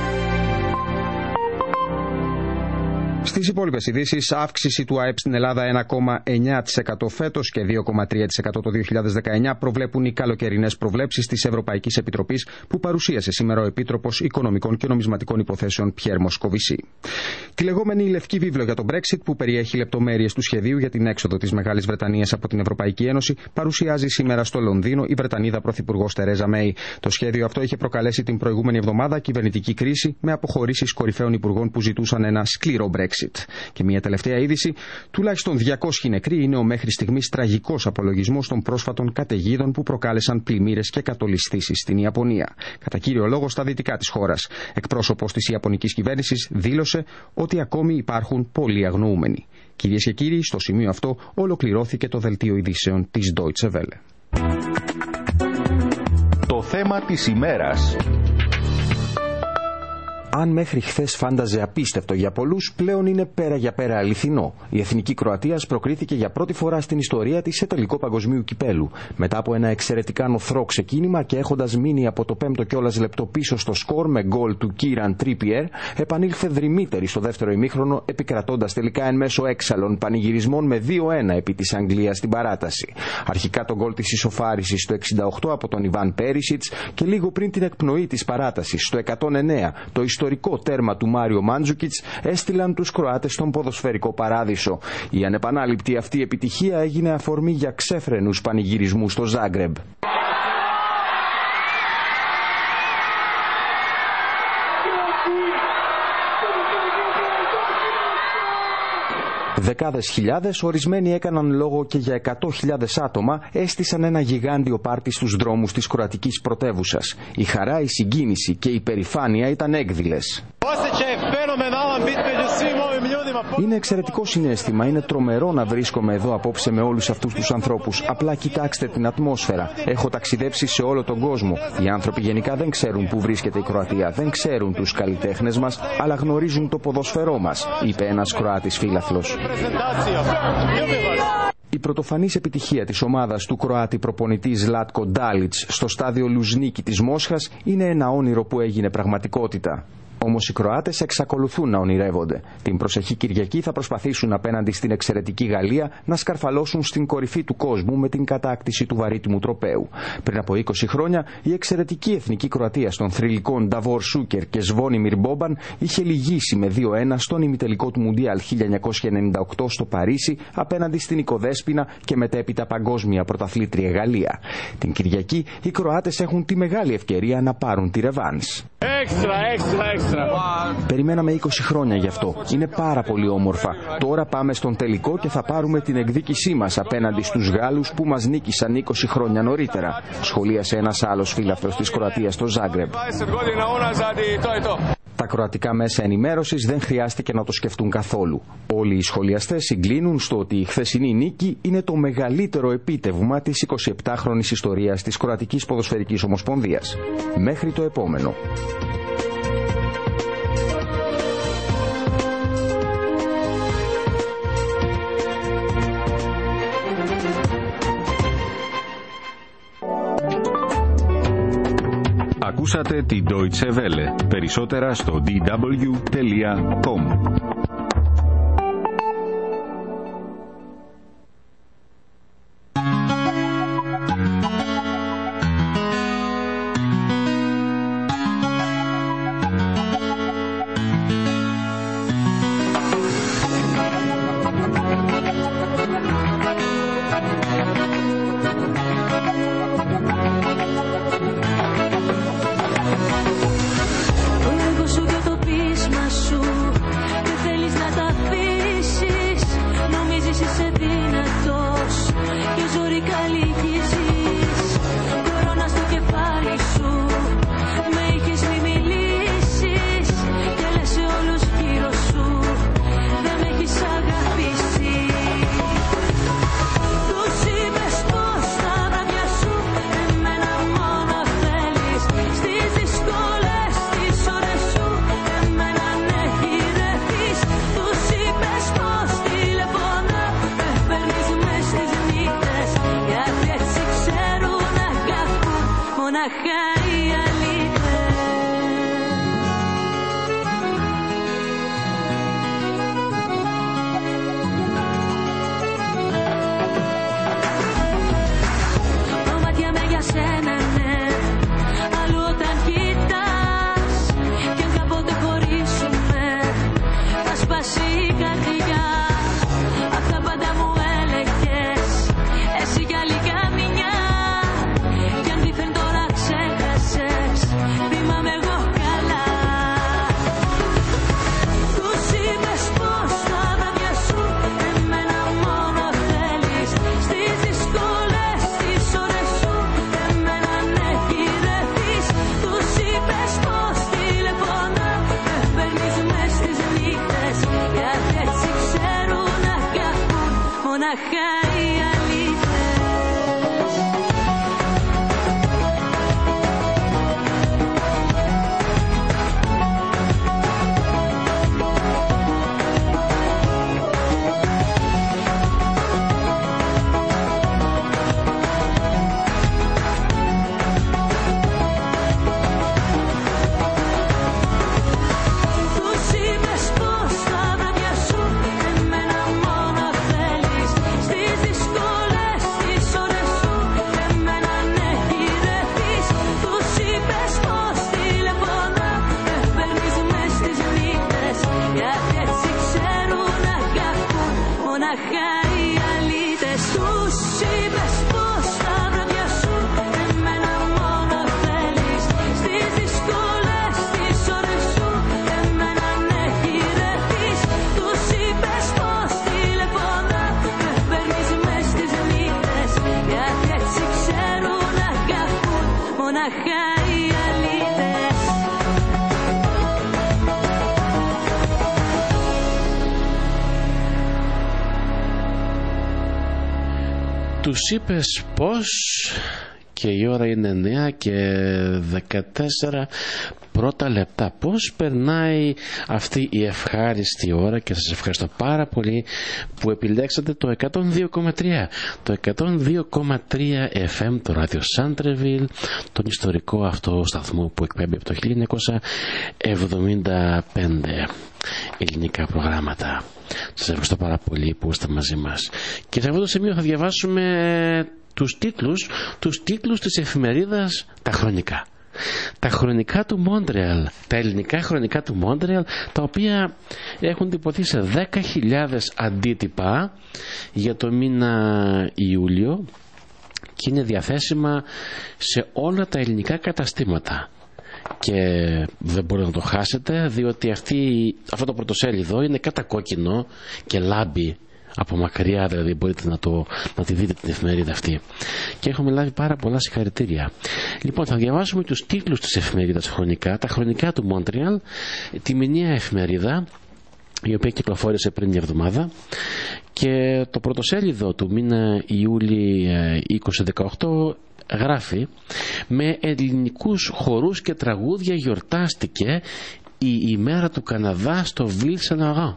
Στις υπόλοιπες ειδήσεις, αύξηση του ΑΕΠ στην Ελλάδα ένα κόμμα εννιά τοις εκατό φέτος και δύο κόμμα τρία τοις εκατό το δύο χιλιάδες δεκαεννιά προβλέπουν οι καλοκαιρινές προβλέψεις της Ευρωπαϊκής Επιτροπής που παρουσίασε σήμερα ο Επίτροπος Οικονομικών και Νομισματικών Υποθέσεων Πιέρ Μοσκοβισή. Τη λεγόμενη Λευκή Βίβλο για τον Brexit, που περιέχει λεπτομέρειες του σχεδίου για την έξοδο της Μεγάλης Βρετανίας από την Ευρωπαϊκή Ένωση, παρουσιάζει σήμερα στο Λονδίνο η Βρετανίδα Πρωθυπουργός Τερέζα Μέι. Το σχέδιο αυτό είχε προκαλέσει την προηγούμενη εβδομάδα κυβερνητική κρίση με αποχωρήσεις κορυφαίων υπουργών που ζητούσαν ένα σκληρό Brexit. Και μια τελευταία είδηση, τουλάχιστον διακόσιοι νεκροί είναι ο μέχρι στιγμής τραγικός απολογισμός των πρόσφατων καταιγίδων που προκάλεσαν πλημμύρες και κατολισθήσεις στην Ιαπωνία. Κατά κύριο λόγο στα δυτικά της χώρας. Εκπρόσωπος της Ιαπωνικής κυβέρνησης δήλωσε ότι ακόμη υπάρχουν πολλοί αγνοούμενοι. Κυρίες και κύριοι, στο σημείο αυτό ολοκληρώθηκε το δελτίο ειδήσεων της Deutsche Welle. Το θέμα της ημέρας. Αν μέχρι χθες φάνταζε απίστευτο για πολλούς, πλέον είναι πέρα για πέρα αληθινό. Η Εθνική Κροατίας προκρίθηκε για πρώτη φορά στην ιστορία της σε τελικό παγκοσμίου κυπέλου. Μετά από ένα εξαιρετικά νοθρό ξεκίνημα και έχοντας μείνει από το πέμπτο κιόλας λεπτό πίσω στο σκορ με γκολ του Κίραν Τρίπιερ, επανήλθε δρυμύτερη στο δεύτερο ημίχρονο, επικρατώντας τελικά εν μέσω έξαλλων πανηγυρισμών με δύο ένα επί της Αγγλίας στην παράταση. Αρχικά το γκολ της ισοφάρισης στο εξήντα οκτώ από τον Ιβάν Πέρισιτς και λίγο πριν την εκπνοή της παράτασης στο εκατόν εννέα το ιστορικό τέρμα του Μάριο Μάντζουκιτς έστειλαν τους Κροάτες στον ποδοσφαιρικό παράδεισο. Η ανεπανάληπτη αυτή επιτυχία έγινε αφορμή για ξέφρενους πανηγυρισμούς στο Ζάγκρεμπ. Δεκάδες χιλιάδες, ορισμένοι έκαναν λόγο και για εκατό χιλιάδες άτομα, έστησαν ένα γιγάντιο πάρτι στους δρόμους της κροατικής πρωτεύουσας. Η χαρά, η συγκίνηση και η περηφάνεια ήταν έκδηλες. Είναι εξαιρετικό συναίσθημα, είναι τρομερό να βρίσκομαι εδώ απόψε με όλους αυτούς τους ανθρώπους. Απλά κοιτάξτε την ατμόσφαιρα. Έχω ταξιδέψει σε όλο τον κόσμο. Οι άνθρωποι γενικά δεν ξέρουν πού βρίσκεται η Κροατία, δεν ξέρουν τους καλλιτέχνες μας, αλλά γνωρίζουν το ποδοσφαιρό μας, είπε ένας Κροάτης φίλαθλος. Η πρωτοφανής επιτυχία της ομάδας του Κροάτη προπονητή Ζλάτκο Ντάλιτς στο στάδιο Λουζνίκι της Μόσχας είναι ένα όνειρο που έγινε πραγματικότητα. Όμως οι Κροάτες εξακολουθούν να ονειρεύονται. Την προσεχή Κυριακή θα προσπαθήσουν απέναντι στην εξαιρετική Γαλλία να σκαρφαλώσουν στην κορυφή του κόσμου με την κατάκτηση του βαρύτιμου τροπαίου. Πριν από είκοσι χρόνια, η εξαιρετική εθνική Κροατία των θρυλικών Νταβόρ Σούκερ και Σβόνιμιρ Μπόμπαν είχε λυγίσει με δύο ένα στον ημιτελικό του Μουντιάλ χίλια εννιακόσια ενενήντα οκτώ στο Παρίσι απέναντι στην οικοδέσποινα και μετέπειτα παγκόσμια πρωταθλήτρια Γαλλία. Την Κυριακή οι Κροάτες έχουν τη μεγάλη ευκαιρία να πάρουν τη ρεβάνς. Έξτρα, έξτρα, έξτρα. Περιμέναμε είκοσι χρόνια γι' αυτό. Είναι πάρα πολύ όμορφα. Τώρα πάμε στον τελικό και θα πάρουμε την εκδίκησή μας απέναντι στους Γάλλους που μας νίκησαν είκοσι χρόνια νωρίτερα, σχολίασε ένας άλλος φίλαθλος της Κροατίας στο Ζάγκρεμπ. Τα κροατικά μέσα ενημέρωσης δεν χρειάστηκε να το σκεφτούν καθόλου. Όλοι οι σχολιαστές συγκλίνουν στο ότι η χθεσινή νίκη είναι το μεγαλύτερο επίτευγμα της εικοσιεπτάχρονης ιστορίας της Κροατικής Ποδοσφαιρικής Ομοσπονδίας. Μέχρι το επόμενο. Ακούσατε την Deutsche Welle. Περισσότερα στο ντι ντάμπλιου τελεία κομ. μοναχά οι αλήτες. Μάτια με για σένα, ναι, αλλού όταν κοιτάς, κι αν κάποτε χωρίσουμε θα σπάσει η καρδιά. Αυτά πάντα μου έλεγες, εσύ κι άλλη καμιά, κι αν δίθεν τώρα ξέχασες, θυμάμαι εγώ καλά. Τους είπες πως τα βράδια σου εμένα μόνο θέλεις, στις δύσκολες τις ώρες σου εμένα ναι γυρεύεις. Τους είπες πως τηλεφωνά με παίρνεις μες στις νύχτες, γιατί έτσι ξέρουν να αγαπούν μοναχά οι αλήτες. Τους είπες πως τα βράδια σου εμένα μόνο θέλεις, στις δύσκολες τις ώρες σου εμένα ναι γυρεύεις. Τους είπες πως τηλεφωνά με παίρνεις μες στις νύχτες, γιατί έτσι ξέρουν να αγαπούν μοναχά οι αλήτες. Τους είπες πως τα βράδια σου εμένα μόνο θέλεις, στις δύσκολες τις ώρες σου εμένα ναι γυρεύεις. Τους είπες πως τηλεφωνά με παίρνεις μες στις νύχτες, γιατί έτσι ξέρουν να αγαπούν μοναχά οι αλήτες. Τους είπες πως, και η ώρα είναι εννιά και δεκατέσσερα πρώτα λεπτά. Πώς περνάει αυτή η ευχάριστη ώρα, και σας ευχαριστώ πάρα πολύ που επιλέξατε το εκατόν δύο κόμμα τρία, το εκατόν δύο κόμμα τρία εφ εμ, το ράδιο Σάντρεβιλ, τον ιστορικό αυτό σταθμό που εκπέμπει από το χίλια εννιακόσια εβδομήντα πέντε ελληνικά προγράμματα. Σας ευχαριστώ πάρα πολύ που είστε μαζί μας. Και σε αυτό το σημείο θα διαβάσουμε τους τίτλους, τους τίτλους της εφημερίδας Τα Χρονικά. Τα χρονικά του Μόντρεαλ, τα ελληνικά χρονικά του Μόντρεαλ, τα οποία έχουν τυπωθεί σε δέκα χιλιάδες αντίτυπα για το μήνα Ιούλιο και είναι διαθέσιμα σε όλα τα ελληνικά καταστήματα. Και δεν μπορείτε να το χάσετε, διότι αυτή, αυτό το πρωτοσέλιδο είναι κατακόκκινο και λάμπει από μακριά, δηλαδή μπορείτε να, το, να τη δείτε την εφημερίδα αυτή. Και έχουμε λάβει πάρα πολλά συγχαρητήρια. Λοιπόν, θα διαβάσουμε τους τίτλους της εφημερίδας χρονικά, τα χρονικά του Μόντρεαλ, τη μηνιαία εφημερίδα, η οποία κυκλοφόρησε πριν μια εβδομάδα, και το πρωτοσέλιδο του μήνα Ιούλη είκοσι δεκαοκτώ γράφει: με ελληνικούς χορούς και τραγούδια γιορτάστηκε η ημέρα του Καναδά στο Βιλ Σεν-Λοράν.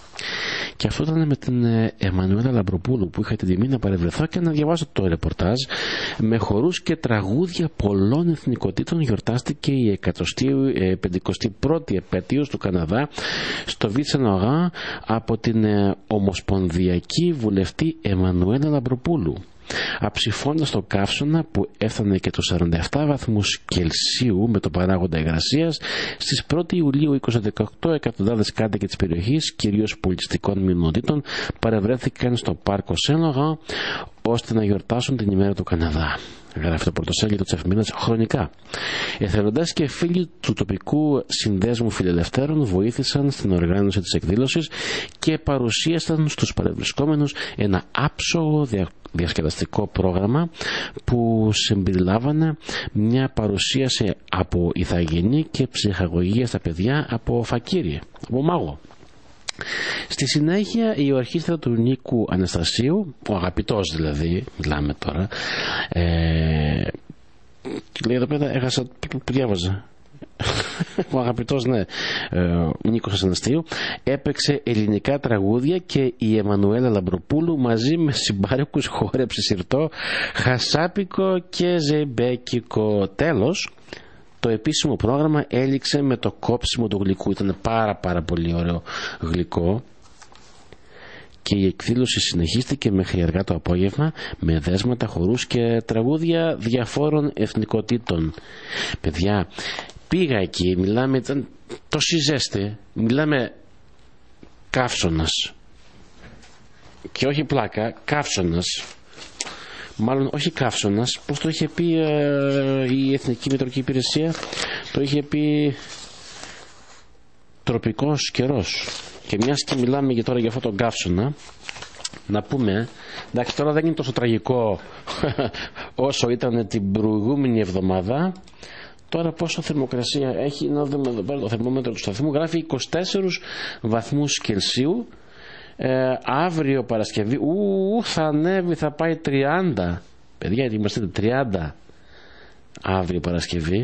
Και αυτό ήταν με την Εμμανουέλα Λαμπροπούλου, που είχα την τιμή να παρευρεθώ και να διαβάσω το ρεπορτάζ. Με χορούς και τραγούδια πολλών εθνικοτήτων γιορτάστηκε η εκατοστή πενηκοστή πρώτη επέτειος του Καναδά στο Βιλ Σεν-Λοράν από την ομοσπονδιακή βουλευτή Εμμανουέλα Λαμπροπούλου, αψηφώντας το καύσωνα που έφτανε και τους σαράντα επτά βαθμούς Κελσίου με το παράγοντα υγρασίας. Στις πρώτη Ιουλίου είκοσι δεκαοκτώ, εκατοντάδες κάτοικοι της περιοχής, κυρίως πολιτιστικών μειονοτήτων, παρευρέθηκαν στο πάρκο Σεν-Λοράν ώστε να γιορτάσουν την ημέρα του Καναδά. Γράφει το πρωτοσέλιδο της εφημερίδας Χρονικά. Εθελοντές και φίλοι του τοπικού συνδέσμου φιλελευθέρων βοήθησαν στην οργάνωση της εκδήλωσης και παρουσίασαν στους παρευρισκόμενους ένα άψογο δια... διασκεδαστικό πρόγραμμα που συμπεριλάβανε μια παρουσίαση από ηθαγενή και ψυχαγωγία στα παιδιά από φακίρι, από μάγο. Στη συνέχεια η ορχήστρα του Νίκου Αναστασίου, ο αγαπητός δηλαδή, μιλάμε τώρα, ε, λέει εδώ πέρα, έχασα που διάβαζα, ο αγαπητός ναι, ε, Νίκος Ασαναστίου έπαιξε ελληνικά τραγούδια και η Εμμανουέλα Λαμπροπούλου μαζί με συμπάρικους χόρεψε σιρτό, χασάπικο και ζεμπέκικο. Τέλος, το επίσημο πρόγραμμα έληξε με το κόψιμο του γλυκού. Ήταν πάρα πάρα πολύ ωραίο γλυκό και η εκδήλωση συνεχίστηκε μέχρι αργά το απόγευμα με δέσματα, χορούς και τραγούδια διαφόρων εθνικοτήτων. Παιδιά, πήγα εκεί, μιλάμε, ήταν τόση ζέστη, μιλάμε καύσωνας και όχι πλάκα, καύσωνας, μάλλον όχι καύσωνας, πώς το είχε πει ε, η Εθνική Μετεωρολογική Υπηρεσία, το είχε πει τροπικός καιρός. Και μιας και μιλάμε για τώρα για αυτό τον καύσωνα, να πούμε, εντάξει τώρα δεν είναι τόσο τραγικό όσο ήταν την προηγούμενη εβδομάδα. Τώρα πόσο θερμοκρασία έχει, να δούμε εδώ πέρα το θερμόμετρο του σταθμού, γράφει είκοσι τέσσερις βαθμούς Κελσίου. ε, αύριο Παρασκευή ου, θα ανέβει, θα πάει τριάντα. Παιδιά, ετοιμαστείτε, τριάντα αύριο Παρασκευή.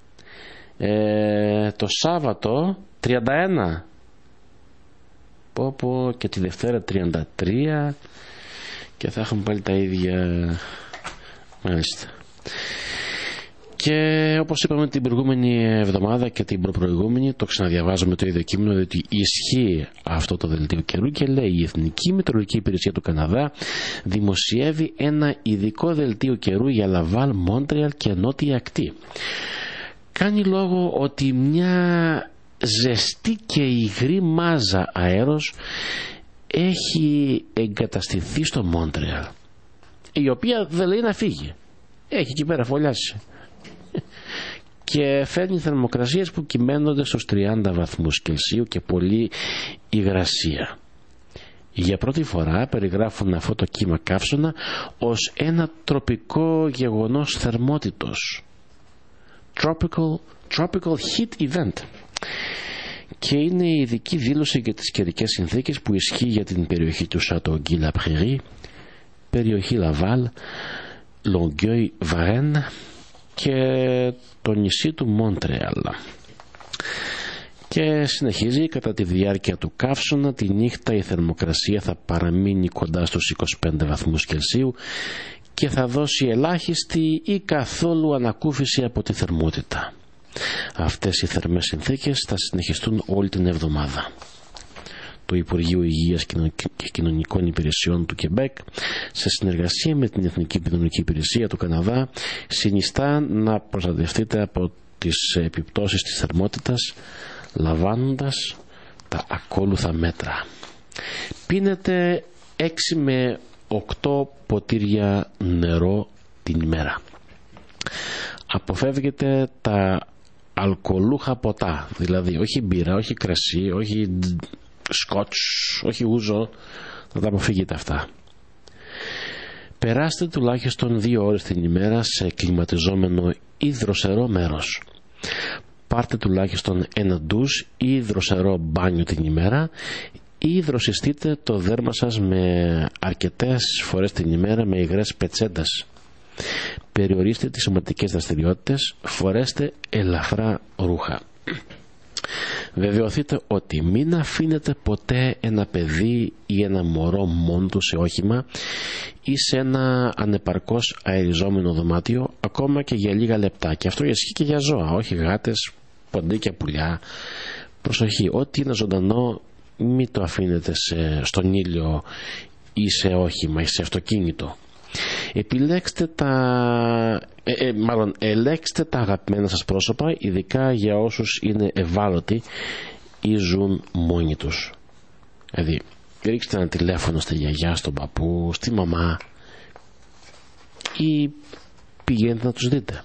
ε, το Σάββατο τριάντα ένα. Πω πω, και τη Δευτέρα τριάντα τρία και θα έχουμε πάλι τα ίδια. Μάλιστα. Και όπως είπαμε την προηγούμενη εβδομάδα και την προπροηγούμενη, το ξαναδιαβάζουμε το ίδιο κείμενο, διότι ισχύει αυτό το δελτίο καιρού και λέει: η Εθνική Μετεωρολογική Υπηρεσία του Καναδά δημοσιεύει ένα ειδικό δελτίο καιρού για Λαβάλ, Μόντρεαλ και Νότια Ακτή. Κάνει λόγο ότι μια ζεστή και υγρή μάζα αέρος έχει εγκαταστηθεί στο Μόντρεαλ, η οποία δεν λέει να φύγει, έχει εκεί πέρα φωλιάσει και φέρνει θερμοκρασίες που κυμαίνονται στους τριάντα βαθμούς Κελσίου και πολύ υγρασία. Για πρώτη φορά περιγράφουν αυτό το κύμα καύσωνα ως ένα τροπικό γεγονός θερμότητος, tropical, tropical heat event, και είναι η ειδική δήλωση για τις καιρικές συνθήκες που ισχύει για την περιοχή του Château Guy La Prairie, περιοχή Λαβάλ, Longueuil, Varennes και το νησί του Μόντρεαλ. Και συνεχίζει: κατά τη διάρκεια του καύσωνα τη νύχτα η θερμοκρασία θα παραμείνει κοντά στους είκοσι πέντε βαθμούς Κελσίου και θα δώσει ελάχιστη ή καθόλου ανακούφιση από τη θερμότητα. Αυτές οι θερμές συνθήκες θα συνεχιστούν όλη την εβδομάδα. Το Υπουργείο Υγείας και Κοινωνικών Υπηρεσιών του Κεμπέκ, σε συνεργασία με την Εθνική Μετεωρολογική Υπηρεσία του Καναδά, συνιστά να προστατευτείτε από τις επιπτώσεις της θερμότητας, λαμβάνοντας τα ακόλουθα μέτρα. Πίνετε έξι με οκτώ ποτήρια νερό την ημέρα. Αποφεύγετε τα αλκοολούχα ποτά, δηλαδή όχι μπύρα, όχι κρασί, όχι σκότς, όχι ούζο, να τα αποφύγετε αυτά. Περάστε τουλάχιστον δύο ώρες την ημέρα σε κλιματιζόμενο ή δροσερό μέρος. Πάρτε τουλάχιστον ένα ντους ή δροσερό μπάνιο την ημέρα ή δροσιστείτε το δέρμα σας με αρκετές φορές την ημέρα με υγρές πετσέντας. Περιορίστε τις σωματικές δραστηριότητες, φορέστε ελαφρά ρούχα. Βεβαιωθείτε ότι μην αφήνετε ποτέ ένα παιδί ή ένα μωρό μόνο του σε όχημα ή σε ένα ανεπαρκώς αεριζόμενο δωμάτιο, ακόμα και για λίγα λεπτά. Και αυτό ισχύει και για ζώα, όχι γάτες, ποντίκια, πουλιά. Προσοχή, ό,τι είναι ζωντανό μην το αφήνετε σε, στον ήλιο ή σε όχημα ή σε αυτοκίνητο. Επιλέξτε τα, ε, ε, μάλλον ελέγξτε τα αγαπημένα σας πρόσωπα, ειδικά για όσους είναι ευάλωτοι ή ζουν μόνοι τους. Δηλαδή ρίξτε ένα τηλέφωνο στη γιαγιά, στον παππού, στη μαμά ή πηγαίνετε να τους δείτε.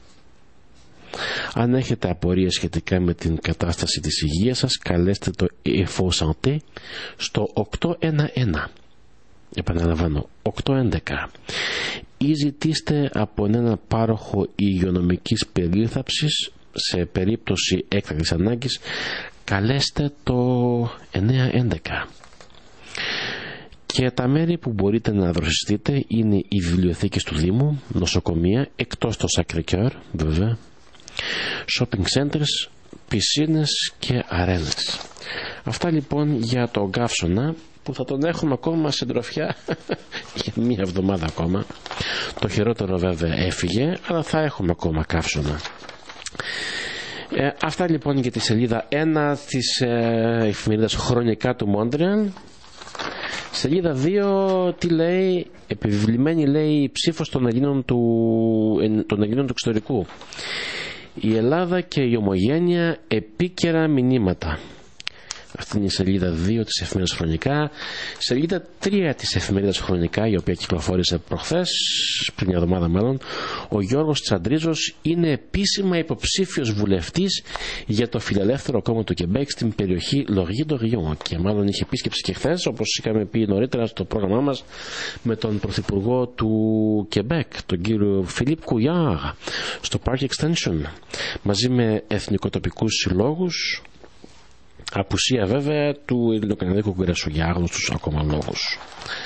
Αν έχετε απορίες σχετικά με την κατάσταση της υγείας σας, καλέστε το Info Santé στο οκτώ ένα ένα. Επαναλαμβάνω, οκτώ έντεκα, ή ζητήστε από έναν πάροχο υγειονομικής περίθαψης. Σε περίπτωση έκτακτης ανάγκης καλέστε το εννιά έντεκα. Και τα μέρη που μπορείτε να δροσιστείτε είναι οι βιβλιοθήκες του Δήμου, νοσοκομεία, εκτός το Sacré-Cœur βέβαια, shopping centers, πισίνες και αρένες. Αυτά λοιπόν για τον καύσωνα, που θα τον έχουμε ακόμα σε τροφιά για μία εβδομάδα ακόμα. Το χειρότερο βέβαια έφυγε, αλλά θα έχουμε ακόμα καύσωνα. Ε, αυτά λοιπόν για τη σελίδα ένα της ε, εφημερίδας Χρονικά του Μόντρεαλ. Σελίδα δύο, τι λέει? Επιβλημένη, λέει, η ψήφος των Ελλήνων του, των Ελλήνων του εξωτερικού. Η Ελλάδα και η ομογένεια, επίκαιρα μηνύματα. Αυτή είναι η σελίδα δύο της εφημερίδας Χρονικά. Σελίδα τρία της εφημερίδας Χρονικά, η οποία κυκλοφόρησε προχθές, πριν μια εβδομάδα μάλλον. Ο Γιώργος Τσαντρίζος είναι επίσημα υποψήφιος βουλευτής για το Φιλελεύθερο Κόμμα του Κεμπέκ στην περιοχή Λογί-Ντογιόν. Και μάλλον είχε επίσκεψη και χθες, όπως είχαμε πει νωρίτερα στο πρόγραμμά μας, με τον πρωθυπουργό του Κεμπέκ, τον κύριο Φιλίπ Κουιάρ, στο Park Extension, μαζί με εθνικοτοπικούς συλλόγους. Απουσία βέβαια του Ελληνοκαναδικού Κογκρέσου για άγνωστους ακόμα λόγους.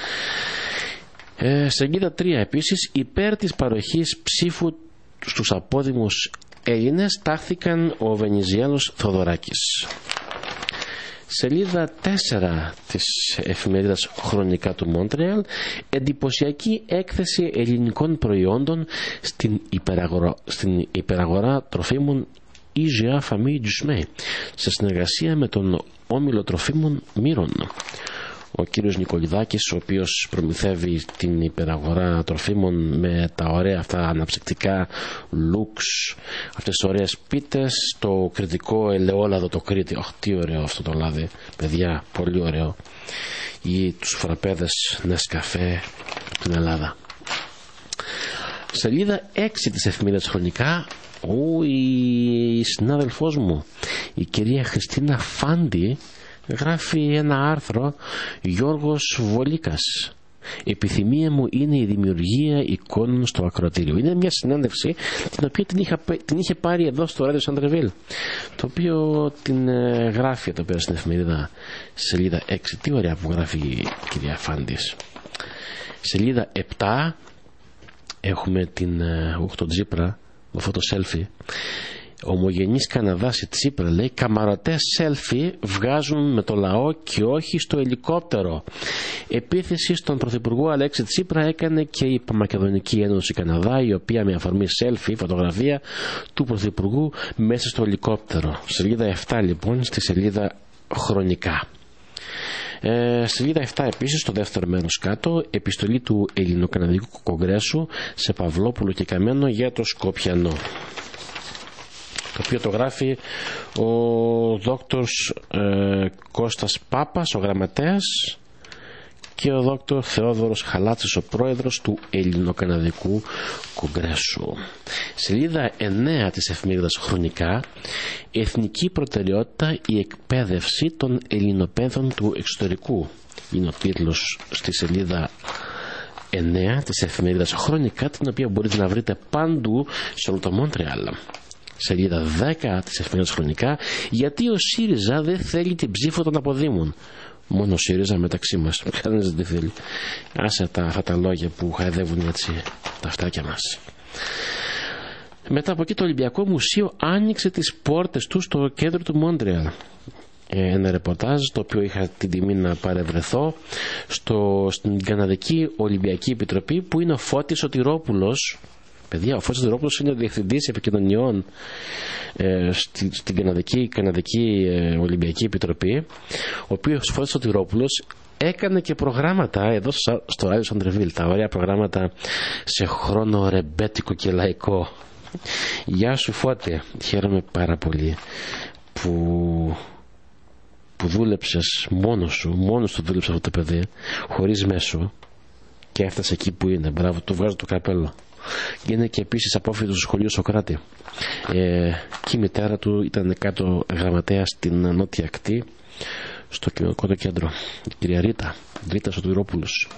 Ε, σελίδα τρία επίσης, υπέρ της παροχής ψήφου στους απόδημους Έλληνες τάχθηκαν ο Βενιζέλος Θοδωράκης. Σελίδα τέσσερα της εφημερίδας Χρονικά του Μόντρεαλ, εντυπωσιακή έκθεση ελληνικών προϊόντων στην υπεραγορά, στην υπεραγορά τροφίμων η τζι έι Famille Dusmé, σε συνεργασία με τον όμιλο τροφίμων Μύρων. Ο κύριος Νικολιδάκης, ο οποίος προμηθεύει την υπεραγορά τροφίμων με τα ωραία αυτά αναψυκτικά λουξ, αυτές τις ωραίες πίτες, το κριτικό ελαιόλαδο το Κρήτη, οχ, τι ωραίο αυτό το λάδι, παιδιά, πολύ ωραίο, ή τους φραπέδες Νεσκαφέ στην Ελλάδα. Σελίδα έξι της εφημερίδας Χρονικά. Ο, η συνάδελφός μου, η κυρία Χριστίνα Φάντη, γράφει ένα άρθρο. Γιώργος Βολίκας, επιθυμία μου είναι η δημιουργία εικόνων στο ακροατήριο. Είναι μια συνέντευξη την οποία την, είχα, την είχε πάρει εδώ στο ράδιο Σαντρεβίλ, το οποίο την ε, γράφει εδώ πέρα στην εφημερίδα, σελίδα έξι. Τι ωραία που γράφει η κυρία Φάντης. Σελίδα επτά έχουμε την ε, Ούχτο Τζίπρα, με αυτό το selfie. Ομογενής Καναδάς η Τσίπρα, λέει, καμαρωτές selfie βγάζουν με το λαό και όχι στο ελικόπτερο. Επίθεση στον πρωθυπουργό Αλέξη Τσίπρα έκανε και η Μακεδονική Ένωση Καναδά, η οποία με αφορμή selfie, φωτογραφία του πρωθυπουργού μέσα στο ελικόπτερο. Σελίδα επτά λοιπόν, στη σελίδα Χρονικά. Ε, σελίδα επτά επίσης, στο δεύτερο μέρος κάτω, επιστολή του Ελληνοκαναδικού Κογκρέσου σε Παυλόπουλο και Καμένο για το Σκοπιανό, το οποίο το γράφει ο δόκτωρς ε, Κώστας Πάπας, ο γραμματέας, και ο δόκτωρ Θεόδωρος Χαλάτσης, ο πρόεδρος του Ελληνοκαναδικού Κογκρέσου. Σελίδα εννέα της εφημερίδας Χρονικά, εθνική προτεραιότητα η εκπαίδευση των Ελληνοπαίδων του εξωτερικού. Είναι ο τίτλος στη σελίδα εννέα της εφημερίδας Χρονικά, την οποία μπορείτε να βρείτε παντού σε όλο το Μόντρεαλ. Σελίδα δέκα της εφημερίδας Χρονικά, γιατί ο ΣΥΡΙΖΑ δεν θέλει την ψήφο των αποδήμων. Μόνο ΣΥΡΙΖΑ μεταξύ μας, κανένας δεν θέλει. Άσε τα, αυτά τα λόγια που χαϊδεύουν έτσι τα αυτάκια μας. Μετά από εκεί το Ολυμπιακό Μουσείο άνοιξε τις πόρτες του στο κέντρο του Μόντρεαλ. Ένα ρεπορτάζ το οποίο είχα την τιμή να παρευρεθώ στο, στην Καναδική Ολυμπιακή Επιτροπή, που είναι ο Φώτης Σωτηρόπουλος. Παιδιά, ο Φώτης Σωτηρόπουλος είναι ο Διευθυντής Επικοινωνιών ε, στη, στην Καναδική, Καναδική ε, Ολυμπιακή Επιτροπή, ο οποίος Φώτης Σωτηρόπουλος έκανε και προγράμματα εδώ στο ράδιο Σαντρεβίλ, τα ωραία προγράμματα σε χρόνο ρεμπέτικο και λαϊκό. Γεια σου Φώτη, χαίρομαι πάρα πολύ που, που δούλεψες μόνος σου, μόνος του δούλεψε αυτό το παιδί, χωρίς μέσο, και έφτασε εκεί που είναι. Μπράβο, του βγάζω το καπέλο. Είναι και επίσης απόφοιτος του σχολείου Σοκράτη. Ε, και η μητέρα του ήταν κάτω γραμματέα στην Νότια Ακτή, στο κοινωνικό κέντρο, η κυρία Ρίτα, Ρίτα Σωτηρόπουλος.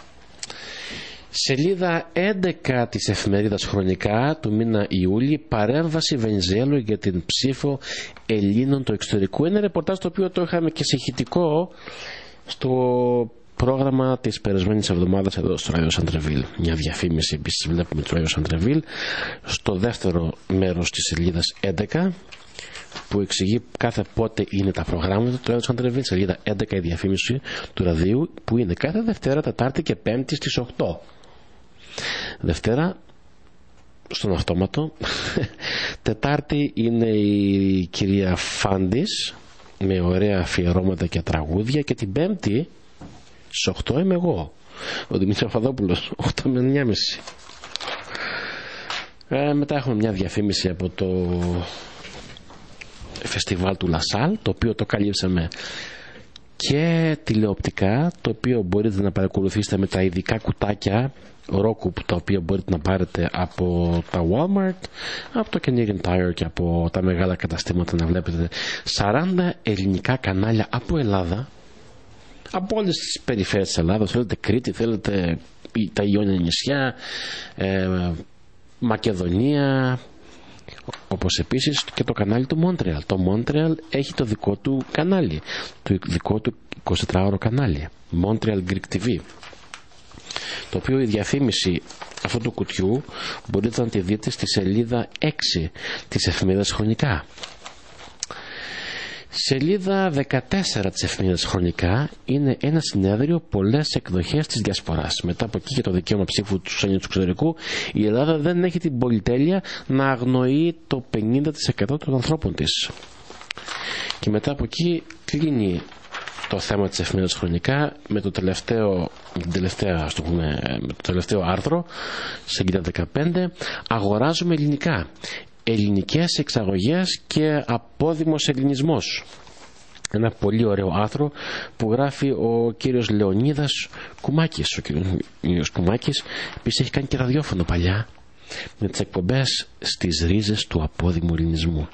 Σελίδα έντεκα της εφημερίδας Χρονικά του μήνα Ιούλη, παρέμβαση Βενιζέλου για την ψήφο Ελλήνων του εξωτερικού. Ένα ρεπορτάζ το οποίο το είχαμε και σε ηχητικό στο πρόγραμμα της περασμένης εβδομάδας εδώ στο Radio Centreville. Μια διαφήμιση επίσης βλέπουμε του Radio Centreville στο δεύτερο μέρος της σελίδας έντεκα, που εξηγεί κάθε πότε είναι τα προγράμματα του Radio Centreville. Σελίδα έντεκα, η διαφήμιση του ραδίου, που είναι κάθε Δευτέρα, Τετάρτη και Πέμπτη στις οκτώ. Δευτέρα στον αυτόματο. Τετάρτη είναι η κυρία Φάντης με ωραία αφιερώματα και τραγούδια, και την Πέμπτη στις οκτώ είμαι εγώ, ο Δημήτρης Παπαδόπουλος, οκτώ με εννιά και μισή. Ε, μετά έχουμε μια διαφήμιση από το φεστιβάλ του Λασάλ, το οποίο το καλύψαμε και τηλεοπτικά, το οποίο μπορείτε να παρακολουθήσετε με τα ειδικά κουτάκια ρόκου, τα οποία μπορείτε να πάρετε από τα Walmart, από το Canadian Tire και από τα μεγάλα καταστήματα, να βλέπετε σαράντα ελληνικά κανάλια από Ελλάδα, από όλες τις περιφέρειες της Ελλάδας. Θέλετε Κρήτη, θέλετε τα Ιόνια νησιά, ε, Μακεδονία, όπως επίσης και το κανάλι του Μόντρεαλ. Το Μόντρεαλ έχει το δικό του κανάλι, το δικό του εικοσιτετράωρο κανάλι, Montreal Greek τι βι, το οποίο η διαφήμιση αυτού του κουτιού μπορείτε να τη δείτε στη σελίδα έξι της εφημερίδας Χρονικά. Σελίδα δεκατέσσερα της εφημερίδας Χρονικά είναι ένα συνέδριο, πολλές εκδοχές της διασποράς. Μετά από εκεί και το δικαίωμα ψήφου του Έλληνες του εξωτερικού, η Ελλάδα δεν έχει την πολυτέλεια να αγνοεί το πενήντα τοις εκατό των ανθρώπων της. Και μετά από εκεί κλείνει το θέμα της εφημερίδας Χρονικά με το τελευταίο, τελευταία, ας το πούμε, με το τελευταίο άρθρο, σελίδα δεκαπέντε, αγοράζουμε ελληνικά. Ελληνικές εξαγωγές και απόδημος ελληνισμός. Ένα πολύ ωραίο άρθρο που γράφει ο κύριος Λεωνίδας Κουμάκης. Ο κύριος Κουμάκης επίσης έχει κάνει και ραδιόφωνο παλιά με τις εκπομπές στις ρίζες του απόδημου ελληνισμού.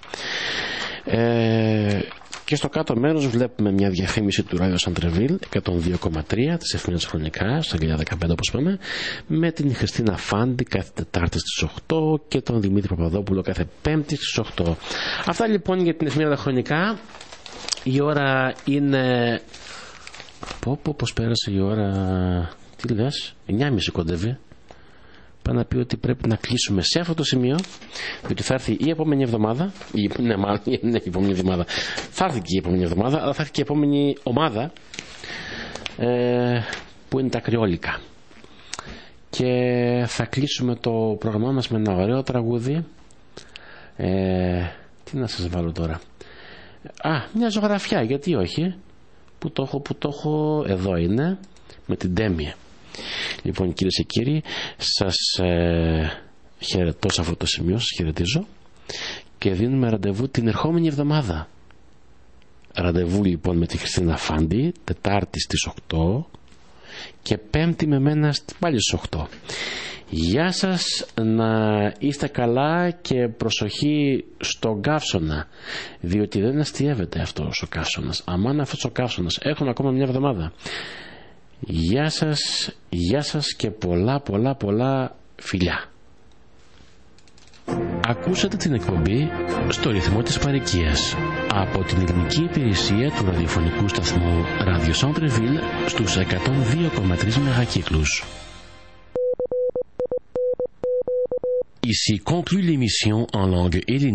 Ε, και στο κάτω μέρος βλέπουμε μια διαφήμιση του Radio Centreville εκατόν δύο κόμμα τρία της εφημερίδας Χρονικά, στα χίλια δεκαπέντε όπως είπαμε, με την Χριστίνα Φάντη κάθε Τετάρτη στις οκτώ και τον Δημήτρη Παπαδόπουλο κάθε Πέμπτη στις οκτώ. Αυτά λοιπόν για την εφημερίδα Χρονικά. Η ώρα είναι... Πω πω πως πέρασε η ώρα... Τι λες? εννιά και μισή κοντεύει. Να πει ότι πρέπει να κλείσουμε σε αυτό το σημείο, διότι θα έρθει η επόμενη εβδομάδα, η, ναι, μάλλον, ναι, η επόμενη εβδομάδα, θα έρθει και η επόμενη εβδομάδα, αλλά θα έρθει και η επόμενη ομάδα, ε, που είναι τα κρυόλικα. Και θα κλείσουμε το πρόγραμμά μας με ένα ωραίο τραγούδι. Ε, τι να σας βάλω τώρα? Α, μια ζωγραφιά, γιατί όχι? Που το έχω, που το έχω, εδώ είναι, με την Τέμια. Λοιπόν, κυρίες και κύριοι, σας ε, χαιρετώ σε αυτό το σημείο, σας χαιρετίζω και δίνουμε ραντεβού την ερχόμενη εβδομάδα. Ραντεβού λοιπόν με τη Χριστίνα Φάντη, Τετάρτη στις οκτώ και Πέμπτη με μένα πάλι στις οκτώ. Γεια σας, να είστε καλά και προσοχή στον καύσωνα, διότι δεν αστιεύεται αυτός ο καύσωνας. Αμάν αυτός ο καύσωνας, έχουμε ακόμα μια εβδομάδα. Γεια σας, γεια σας και πολλά πολλά πολλά φιλιά. Ακούσατε την εκπομπή στο ρυθμό της παροικίας από την ελληνική υπηρεσία του ραδιοφωνικού σταθμού Radio Centreville στους εκατόν δύο κόμμα τρία μεγακύκλους. Ici conclut l'émission en langue hellénique.